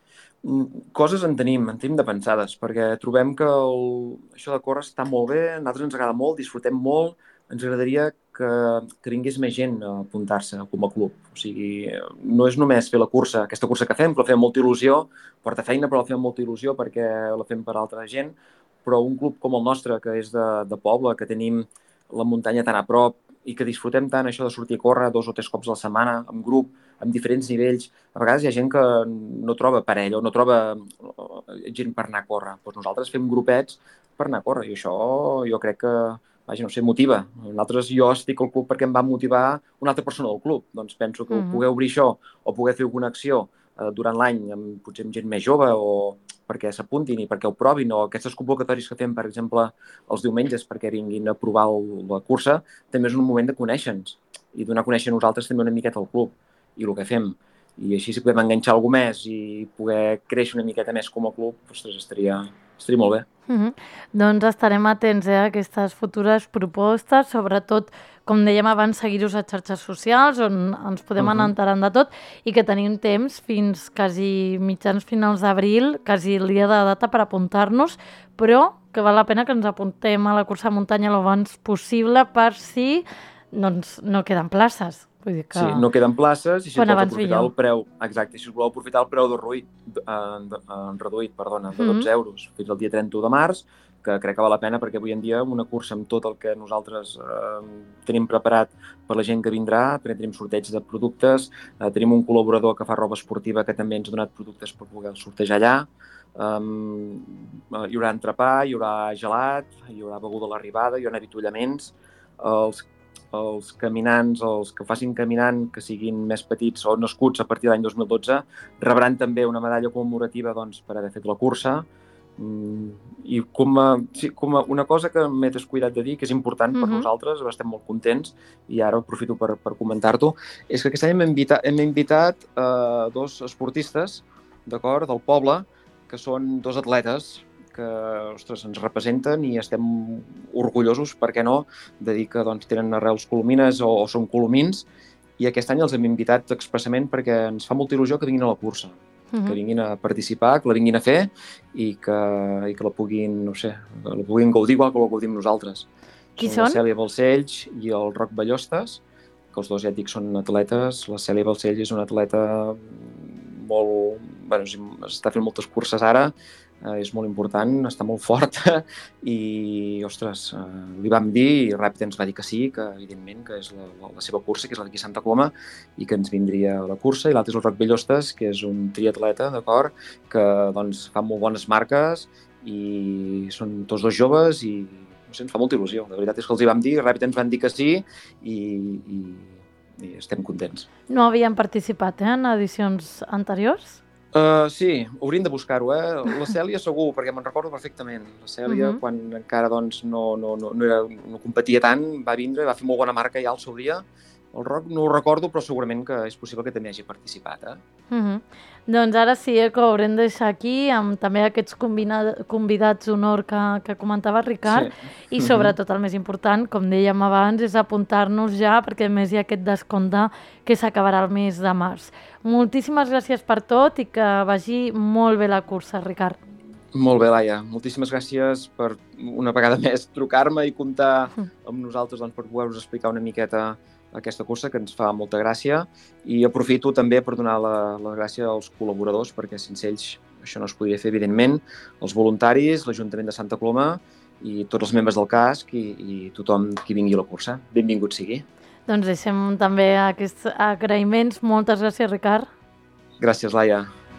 Coses en tenim, en tenim de pensades, perquè trobem que el, això de córrer està molt bé, a nosaltres ens agrada molt, disfrutem molt, ens agradaria que, que vingués més gent a apuntar-se com a club. O sigui, no és només fer la cursa, aquesta cursa que fem, que la fem molta il·lusió, porta feina, però la fem molta il·lusió perquè la fem per altra gent, però un club com el nostre, que és de, de poble, que tenim la muntanya tan a prop i que disfrutem tant això de sortir a córrer dos o tres cops a la setmana, en grup, amb diferents nivells. A vegades hi ha gent que no troba parella o no troba gent per anar a córrer. Doncs nosaltres fem grupets per anar a córrer i això jo crec que, vaja, no sé, motiva. Nosaltres, jo estic al club perquè em va motivar una altra persona del club. Doncs penso que uh-huh. poder obrir això o poder fer alguna acció eh, durant l'any amb potser amb gent més jove o perquè s'apuntin i perquè ho provin, o aquestes convocatòries que fem, per exemple, els diumenges perquè vinguin a provar el, la cursa, també és un moment de conèixer-nos i donar a conèixer a nosaltres també una miqueta al club i el que fem. i així si podem enganxar algú més i poder créixer una miqueta més com a club, ostres, estaria, estaria molt bé. Mm-hmm. Doncs estarem atents eh, a aquestes futures propostes, sobretot, com dèiem abans, seguir-us a xarxes socials on ens podem anar enterant de tot i que tenim temps fins quasi mitjans finals d'abril, quasi el dia de data per apuntar-nos, però que val la pena que ens apuntem a la cursa de muntanya l'abans possible per si doncs, no queden places. Vull dir que... Sí, no queden places i si vols aprofitar millor. el preu, exacte, si us voleu aprofitar el preu de reduït, eh, reduït perdona, de dotze euros fins al dia trenta-u de març, que crec que val la pena perquè avui en dia una cursa amb tot el que nosaltres eh, tenim preparat per la gent que vindrà, perquè tenim sorteig de productes, eh, tenim un col·laborador que fa roba esportiva que també ens ha donat productes per poder sortejar allà, um, hi haurà entrepà, hi haurà gelat, hi haurà beguda a l'arribada, hi haurà avituallaments, els els caminants, els que facin caminant, que siguin més petits o nascuts a partir de l'any dos mil dotze, rebran també una medalla commemorativa doncs, per haver fet la cursa. I com a, sí, com a una cosa que m'he descuidat de dir, que és important per uh-huh. nosaltres, estem molt contents, i ara aprofito per, per comentar-t'ho, és que aquest any hem invitat, hem invitat uh, dos esportistes, d'acord, del poble, que són dos atletes, que ostres, ens representen i estem orgullosos, per què no, de dir que doncs, tenen arrels colomines o, o són colomins, i aquest any els hem invitat expressament perquè ens fa molta il·lusió que vinguin a la cursa, uh-huh. que vinguin a participar, que la vinguin a fer i que, i que la puguin, no sé, la puguin gaudir igual que la gaudim nosaltres. Qui són? La Cèlia Balcells i el Roc Ballostes, que els dos ja et dic són atletes. La Cèlia Balcells és una atleta molt... Bueno, està fent moltes curses ara, Uh, és molt important, està molt forta i, ostres, uh, li vam dir i ràpid ens va dir que sí, que evidentment que és la, la, la seva cursa, que és la d'aquí Santa Coloma, i que ens vindria a la cursa. I l'altre és el Roc Ballostes, que és un triatleta, d'acord, que doncs, fa molt bones marques i són tots dos joves i no sé, ens fa molta il·lusió. La veritat és que els hi vam dir, ràpid ens van dir que sí i, i, i estem contents. No havien participat eh, en edicions anteriors? Uh, sí, hauríem de buscar-ho, eh? La Cèlia segur, perquè me'n recordo perfectament. La Cèlia, uh-huh. quan encara doncs, no, no, no, no, era, no competia tant, va vindre, va fer molt bona marca ja al seu dia. El Roc no ho recordo, però segurament que és possible que també hagi participat. Eh? Uh-huh. Doncs ara sí eh, que ho haurem de deixar aquí, amb també aquests combina- convidats d'honor que, que comentava Ricard, sí. I sobretot el més important, com dèiem abans, és apuntar-nos ja, perquè a més hi ha aquest descompte que s'acabarà el mes de març. Moltíssimes gràcies per tot i que vagi molt bé la cursa, Ricard. Molt bé, Laia. Moltíssimes gràcies per una vegada més trucar-me i comptar amb nosaltres doncs, per poder-vos explicar una miqueta aquesta cursa, que ens fa molta gràcia, i aprofito també per donar la, la gràcia als col·laboradors, perquè sense ells això no es podria fer, evidentment, els voluntaris, l'Ajuntament de Santa Coloma i tots els membres del casc i, i tothom qui vingui a la cursa. Benvingut sigui. Doncs deixem també aquests agraïments. Moltes gràcies, Ricard. Gràcies, Laia.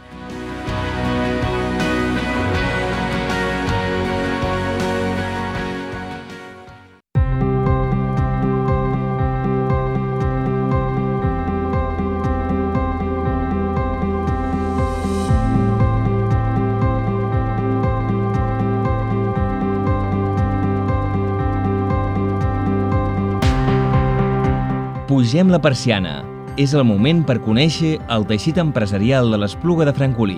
Pugem la persiana. És el moment per conèixer el teixit empresarial de l'Espluga de Francolí.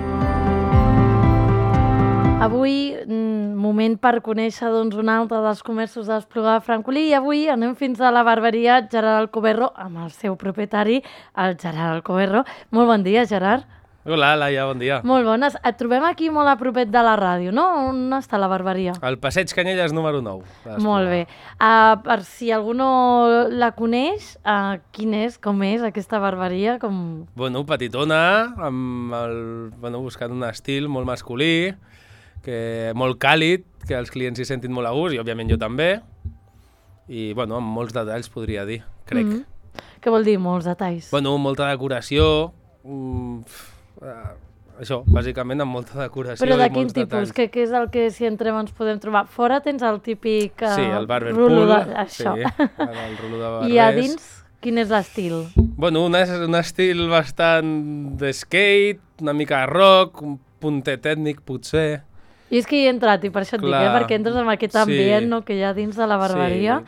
Avui, moment per conèixer doncs, un altre dels comerços de l'Espluga de Francolí, i avui anem fins a la barberia Gerard Alcoberro amb el seu propietari, el Gerard Alcoberro. Molt bon dia, Gerard. Hola, Laia, bon dia. Molt bones. Et trobem aquí molt a propet de la ràdio, no? On està la barberia? Al Passeig Canyelles número nou. Molt bé. Uh, per si algú no la coneix, uh, quin és, com és aquesta barberia? Com... Bueno, petitona, amb el, bueno, buscant un estil molt masculí, que molt càlid, que els clients s'hi sentin molt a gust, i òbviament jo també. I, bueno, amb molts detalls, podria dir, crec. Mm-hmm. Què vol dir, molts detalls? Bueno, molta decoració... Mm, Uh, això, bàsicament amb molta decoració. Però de i quin molts tipus? detalls. Què, què és el que si entrem ens podem trobar? Fora tens el típic uh, sí, el barber rulo pool, de... Això. sí, el rulo de barbers. I a dins, quin és l'estil? Bueno, un, un estil bastant de skate, una mica de rock, un puntet ètnic potser. I és que hi he entrat i per això et Clar, dic, eh? Perquè entres en aquest ambient sí, no, que hi ha dins de la barberia. Sí.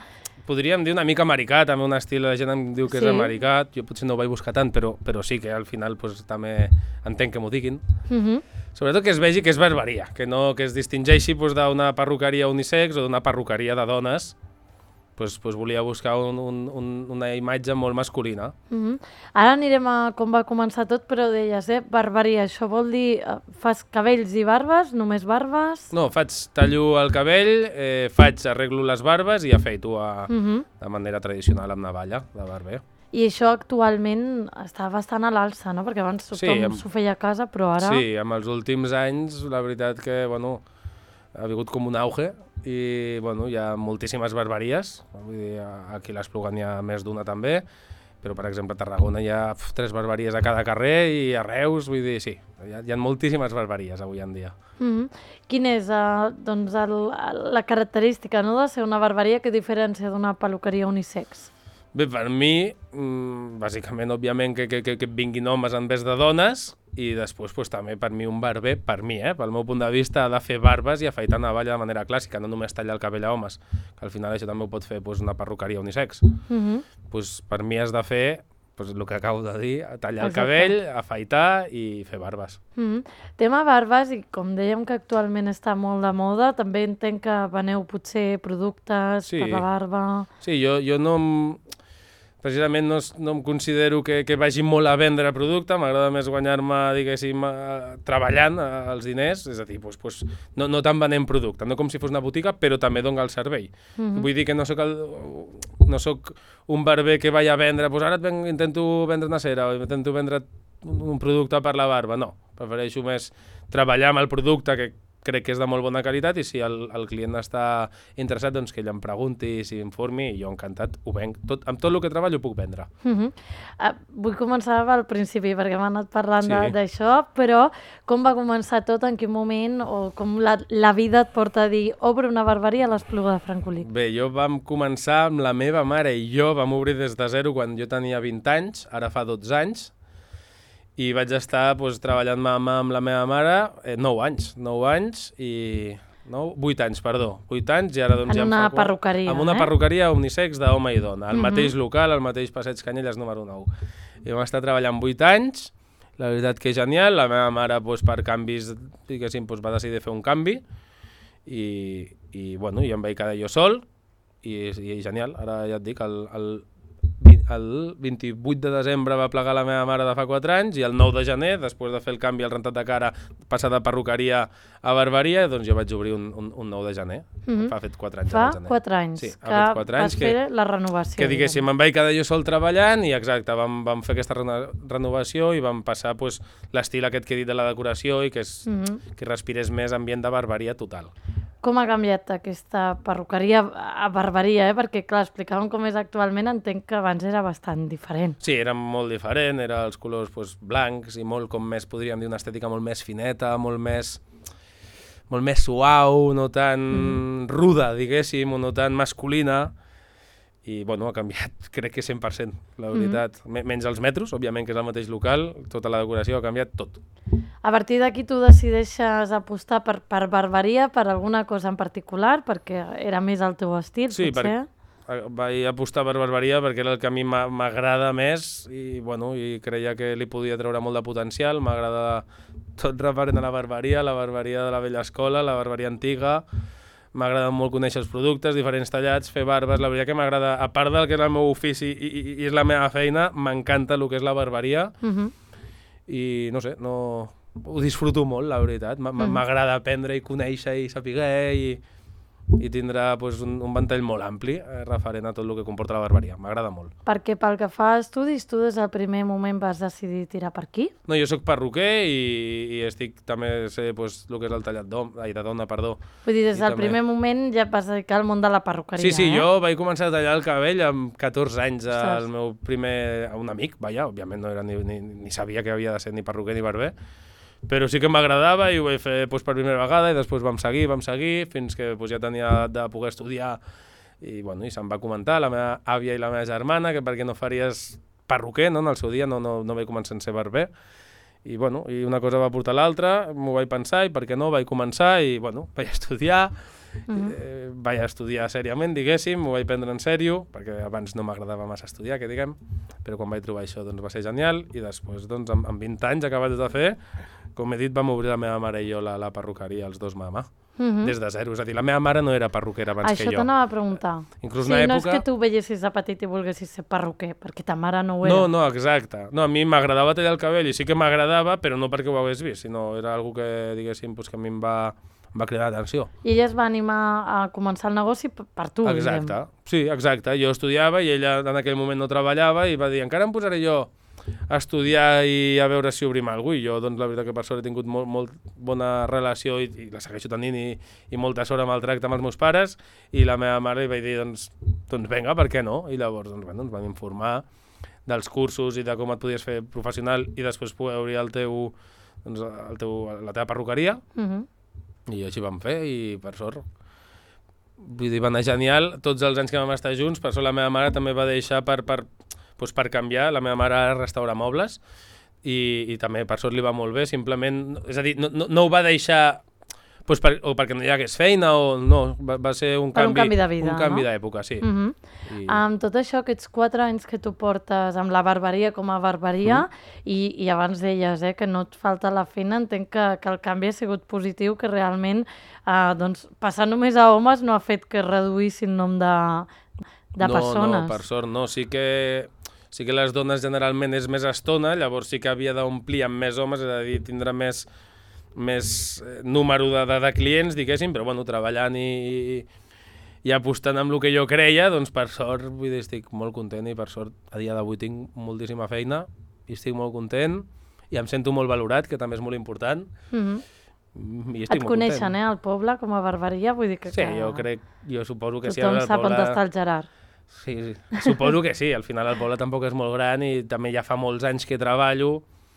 podríem dir una mica americà, també un estil, la gent em diu que Sí. és americà, jo potser no ho vaig buscar tant, però, però sí que al final pues, també entenc que m'ho diguin. Mhm. Sobretot que es vegi que és barbaria, que no que es distingeixi pues, d'una perruqueria unisex o d'una perruqueria de dones. Pues, pues volia buscar un, un, un, una imatge molt masculina. Mhm. Ara anirem a com va començar tot, però deies, eh, barbaria, això vol dir, eh, fas cabells i barbes, només barbes? No, faig tallo el cabell, eh, faig, arreglo les barbes i afeito a, Mhm. de manera tradicional amb navalla de barber. I això actualment està bastant a l'alça, no? Perquè abans tothom Sí, amb- s'ho feia a casa, però ara... Sí, amb els últims anys, la veritat que, bueno, ha vingut com un auge i, bueno, hi ha moltíssimes barberies. Vull dir, aquí a l'Espluga n'hi ha més d'una també, però, per exemple, a Tarragona hi ha pf, tres barberies a cada carrer i a Reus, vull dir, sí, hi ha, hi ha moltíssimes barberies avui en dia. Mhm. Quina és eh, doncs, el, la característica, no?, de ser una barberia que diferència d'una peluqueria unisex? Bé, per mi, mmm, bàsicament, òbviament, que, que, que, que vinguin homes en vez de dones, i després pues, també per mi un barber, per mi, eh, pel meu punt de vista, ha de fer barbes i afaitar navalla de manera clàssica, no només tallar el cabell a homes, que al final això també ho pot fer pues, una perruqueria unisex. Mhm. Pues, per mi has de fer pues, el que acabo de dir, tallar Exacte. el cabell, afaitar i fer barbes. Mhm. Tema barbes, i com dèiem que actualment està molt de moda, també entenc que veneu potser productes Sí. per la barba... Sí, jo, jo no em, precisament no, es- no em considero que, que vagi molt a vendre producte, m'agrada més guanyar-me, diguéssim, eh, treballant eh, els diners, és a dir, pues, pues, no, no tant venent producte, no com si fos una botiga, però també dona el servei. Mhm. Vull dir que no soc, el, no soc un barber que vaig a vendre, pues ara et ven, intento vendre una cera o intento vendre un, un producte per la barba, no. Prefereixo més treballar amb el producte que crec que és de molt bona qualitat i si el, el client està interessat, doncs que ell em pregunti, si informi, i jo encantat ho venc. Tot, amb tot el que treballo puc vendre. Mhm. Uh, vull començar al principi, perquè m'ha anat parlant Sí. de- d'això, però com va començar tot, en quin moment, o com la, la vida et porta a dir obre una barberia a l'Espluga de Francolí? Bé, jo vam començar amb la meva mare i jo vam obrir des de zero quan jo tenia vint anys, ara fa dotze anys, i vaig estar pues, treballant mà a mà amb la meva mare eh, nou anys, nou anys i... No, vuit anys, perdó, vuit anys i ara doncs En ja em una fa quatre- perruqueria, En una eh? perruqueria unisex d'home i dona, al Mhm. mateix local, al mateix Passeig Canyelles número nou. I vam estar treballant vuit anys, la veritat que és genial, la meva mare doncs, per canvis, diguéssim, doncs, va decidir fer un canvi i, i bueno, jo em vaig quedar jo sol i, i genial, ara ja et dic, el, el, el vint-i-vuit de desembre va plegar la meva mare de fa quatre anys i el nou de gener, després de fer el canvi al rentat de cara, passar de perruqueria a barberia, doncs jo vaig obrir un, un, un nou de gener. Mhm. Fa fet quatre anys. Fa ara al gener. quatre anys Sí, que ha fet quatre anys vas que, fer la renovació. que diguéssim, em vaig quedar jo sol treballant i exacte, vam, vam fer aquesta reno renovació i vam passar pues, l'estil aquest que he dit de la decoració i que, és, Mhm. que respirés més ambient de barberia total. Com ha canviat aquesta perruqueria a barberia, eh? Perquè, clar, explicàvem com és actualment, entenc que abans era bastant diferent. Sí, era molt diferent, era els colors pues, blancs i molt com més, podríem dir, una estètica molt més fineta, molt més molt més suau, no tan mm. ruda, diguéssim, o no tan masculina. I, bueno, ha canviat, crec que cent per cent, la veritat. Mm. Menys els metros, òbviament, que és el mateix local, tota la decoració ha canviat tot. A partir d'aquí tu decideixes apostar per, per barberia, per alguna cosa en particular, perquè era més el teu estil, Sí, potser? per, vaig apostar per barberia perquè era el que a mi m'a- m'agrada més i, bueno, i creia que li podia treure molt de potencial. M'agrada tot referent a la barberia, la barberia de la vella escola, la barberia antiga. M'agrada molt conèixer els productes, diferents tallats, fer barbes. La veritat que m'agrada, a part del que és el meu ofici i, i, i és la meva feina, m'encanta el que és la barberia Mhm. i no sé, no... ho disfruto molt, la veritat. M- Mhm. M'agrada aprendre i conèixer i saber i, i tindrà pues, un, un ventall molt ampli eh, referent a tot el que comporta la barberia. M'agrada molt. Perquè pel que fa a estudis, tu des del primer moment vas decidir tirar per aquí? No, jo sóc perruquer i, i estic també sé pues, el que és el tallat d'hom- ai, de dona, perdó. Vull dir, des I del també- primer moment ja et vas dedicar al món de la perruqueria, Sí, sí, eh? jo vaig començar a tallar el cabell amb catorze anys al Ostres. meu primer... a un amic, vaja, òbviament no era ni, ni, ni sabia que havia de ser ni perruquer ni barber, però sí que m'agradava i ho vaig fer pues, per primera vegada i després vam seguir, vam seguir, fins que pues, ja tenia edat de poder estudiar i, bueno, i se'm va comentar la meva àvia i la meva germana que per què no faries perruquer, no? En el seu dia no, no, no vaig començar a ser barber i, bueno, i una cosa va portar l'altra, m'ho vaig pensar i per què no, vaig començar i bueno, vaig estudiar Mhm. eh, vaig estudiar seriament, diguéssim, ho vaig prendre en sèrio, perquè abans no m'agradava massa estudiar, que diguem, però quan vaig trobar això doncs, va ser genial, i després, doncs, amb, amb vint anys acabat de fer, com he dit, vam obrir la meva mare i jo la, la perruqueria, els dos mamà, Mhm. des de zero. És a dir, la meva mare no era perruquera abans Això que jo. t'anava a preguntar. Inclús Sí, una no és època... que tu veiessis de petit i volguessis ser perruquer, perquè ta mare no ho era. No, no, exacte. No, a mi m'agradava tallar el cabell i sí que m'agradava, però no perquè ho hagués vist, sinó era algo que, diguéssim, pues, que a mi em va, em va cridar l'atenció. I ella es va animar a començar el negoci per, per tu, Exacte, diguem. sí, exacte. Jo estudiava i ella en aquell moment no treballava i va dir, encara em posaré jo a estudiar i a veure si obrim alguna cosa. I jo, doncs, la veritat que per sort he tingut molt, molt bona relació i, i la segueixo tenint i, i molta sort amb el tracte amb els meus pares, i la meva mare li vaig dir, doncs, doncs vinga, per què no? I llavors, doncs, bueno, ens vam informar dels cursos i de com et podies fer professional i després poder obrir el teu, doncs, el teu, la teva perruqueria, Mhm. i així vam fer, i per sort, vull dir, va anar genial. Tots els anys que vam estar junts, per sort la meva mare també va deixar per, per, doncs per canviar. La meva mare ara restaura mobles i, i també per sort li va molt bé, simplement, és a dir, no, no, no ho va deixar doncs per, o perquè no hi hagués feina o no, va, va ser un Per un canvi, canvi de vida, un canvi no? d'època, sí. Mhm. I... Amb tot això, aquests quatre anys que tu portes amb la barberia com a barberia, Mm. i, i abans deies eh, que no et falta la feina, entenc que, que el canvi ha sigut positiu, que realment eh, doncs, passar només a homes no ha fet que reduïssin el nom de, de no, persones. No, per sort no. Sí que, sí que les dones generalment és més estona, llavors sí que havia d'omplir amb més homes, és a dir, tindrà més, més eh, número de, de, de clients, diguéssim, però bueno, treballant i, i apostant amb el que jo creia, doncs per sort, vull dir, estic molt content i per sort a dia d'avui tinc moltíssima feina i estic molt content i em sento molt valorat, que també és molt important. Mhm. I estic Et molt coneixen, content. eh, al poble com a barberia, vull dir que, Sí, que jo crec, jo suposo que sí. tothom al sap on poble- està el Gerard. Sí, sí, suposo que sí, al final el poble tampoc és molt gran i també ja fa molts anys que treballo.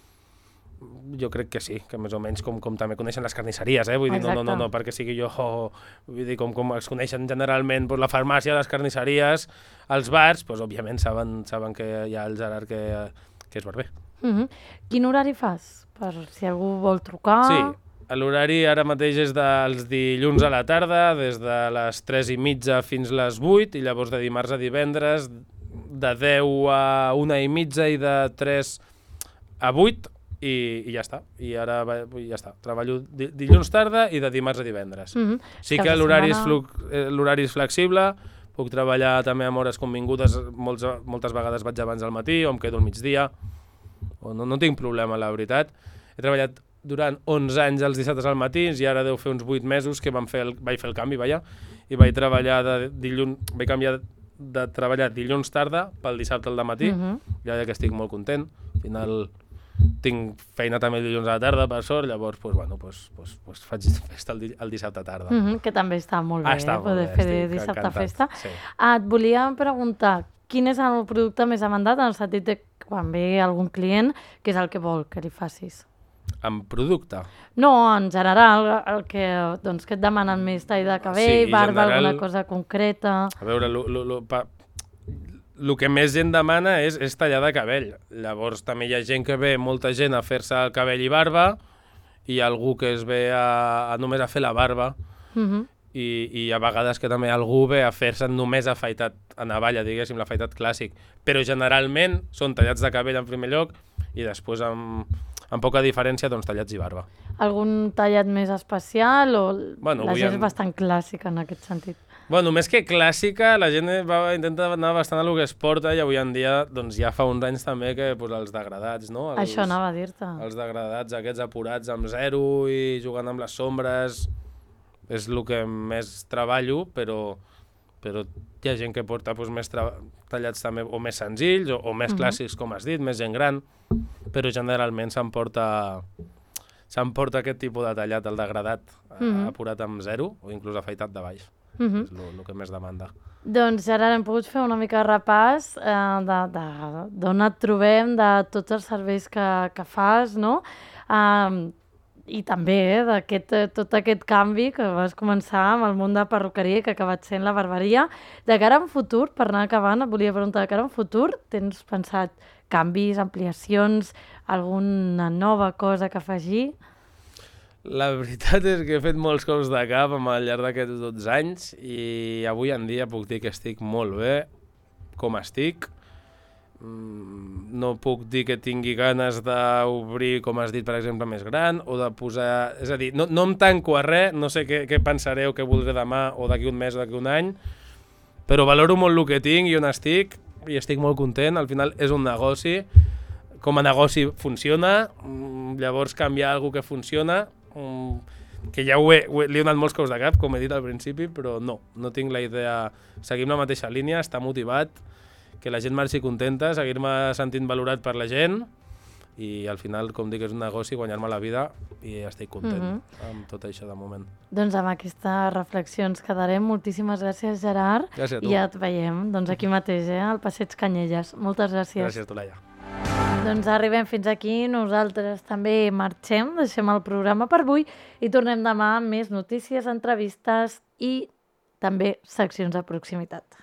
Jo crec que sí, que més o menys com, com també coneixen les carnisseries, eh? Vull dir, no, no, no, Exacte. no perquè sigui jo, oh, vull dir, com, com es coneixen generalment doncs, la farmàcia, les carnisseries, els bars, doncs òbviament saben, saben que hi ha el Gerard que, que és barber. Mhm. Quin horari fas? Per si algú vol trucar... Sí, l'horari ara mateix és dels dilluns a la tarda, des de les tres i mitja fins les vuit, i llavors de dimarts a divendres de deu a una i mitja i de tres a vuit, i, i ja està. I ara va, ja està. Treballo di, dilluns tarda i de dimarts a divendres. Mhm. Sí Cap que de l'horari és, setmana- flu, eh, l'horari és flexible, puc treballar també amb hores convingudes, molts, moltes vegades vaig abans al matí o em quedo al migdia, o no, no tinc problema, la veritat. He treballat durant onze anys els dissabtes al matí i ara deu fer uns vuit mesos que vam fer el, vaig fer el canvi, vaja, i vaig treballar de dilluns, vaig canviar de treballar dilluns tarda pel dissabte al matí, Mhm. i ara que estic molt content. Al final tinc feina també dilluns a la tarda, per sort, llavors pues, bueno, pues, pues, pues faig festa el, di el dissabte tarda. Mhm, que també està molt bé, Ah, està eh, molt poder bé, fer de estic dissabte encantat, festa. sí. Ah, et volia preguntar, quin és el producte més demandat en el sentit de quan ve algun client, què és el que vol que li facis? Amb producte. No, en general, el que, doncs, que et demanen més tall de cabell, Sí, barba, general- alguna cosa concreta... A veure, lo, lo, lo, pa... el que més gent demana és, és tallar de cabell. Llavors també hi ha gent que ve, molta gent, a fer-se el cabell i barba, i algú que es ve a, a només a fer la barba, Mhm. i, i a vegades que també algú ve a fer-se només afaitat a navalla, diguéssim, l'afaitat clàssic. Però generalment són tallats de cabell en primer lloc i després amb, amb poca diferència doncs tallats i barba. Algun tallat més especial o Bueno, la avui gent en- és bastant clàssica en aquest sentit? Bueno, més que clàssica, la gent va intentar anar bastant a lo que es porta i avui en dia doncs, ja fa uns anys també que pues, els degradats, no? Els, Això anava a dir-te. Els degradats aquests apurats amb zero i jugant amb les sombres és el que més treballo, però, però hi ha gent que porta pues, més tallats també o més senzills o, o més Mhm. clàssics, com has dit, més gent gran, però generalment s'emporta s'emporta aquest tipus de tallat, el degradat, Mhm. apurat amb zero o inclús afaitat de baix. Mhm. És el que més demanda. Doncs, Gerard, hem pogut fer una mica de repàs eh, de- de- d'on et trobem, de tots els serveis que, que fas, no? Um, I també eh, d'aquest eh, tot aquest canvi que vas començar amb el món de perruqueria i que ha acabat sent la barberia. De cara en futur, per anar acabant, et volia preguntar, de cara en futur, tens pensat canvis, ampliacions, alguna nova cosa que afegir? La veritat és que he fet molts cops de cap al llarg d'aquests dotze anys i avui en dia puc dir que estic molt bé com estic. No puc dir que tingui ganes d'obrir, com has dit, per exemple, més gran o de posar... És a dir, no, no em tanco a res, no sé què, què pensaré o què voldré demà o d'aquí un mes o d'aquí un any, però valoro molt el que tinc i on estic i estic molt content. Al final és un negoci, com a negoci funciona, llavors canviar alguna que funciona, que ja ho he, ho he, li he donat molts cops de cap, com he dit al principi, però no, no tinc la idea, seguir la mateixa línia, estar motivat, que la gent marxi contenta, seguir-me sentint valorat per la gent i al final, com dic, és un negoci, guanyar-me la vida i estic content mm-hmm. amb tot això de moment. Doncs amb aquesta reflexió ens quedarem. Moltíssimes gràcies, Gerard. Gràcies a tu. I ja et veiem doncs aquí mateix, eh, al Passeig Canyelles. Moltes gràcies. Gràcies, Tolaia. Doncs arribem fins aquí, nosaltres també marxem, deixem el programa per avui i tornem demà amb més notícies, entrevistes i també seccions de proximitat.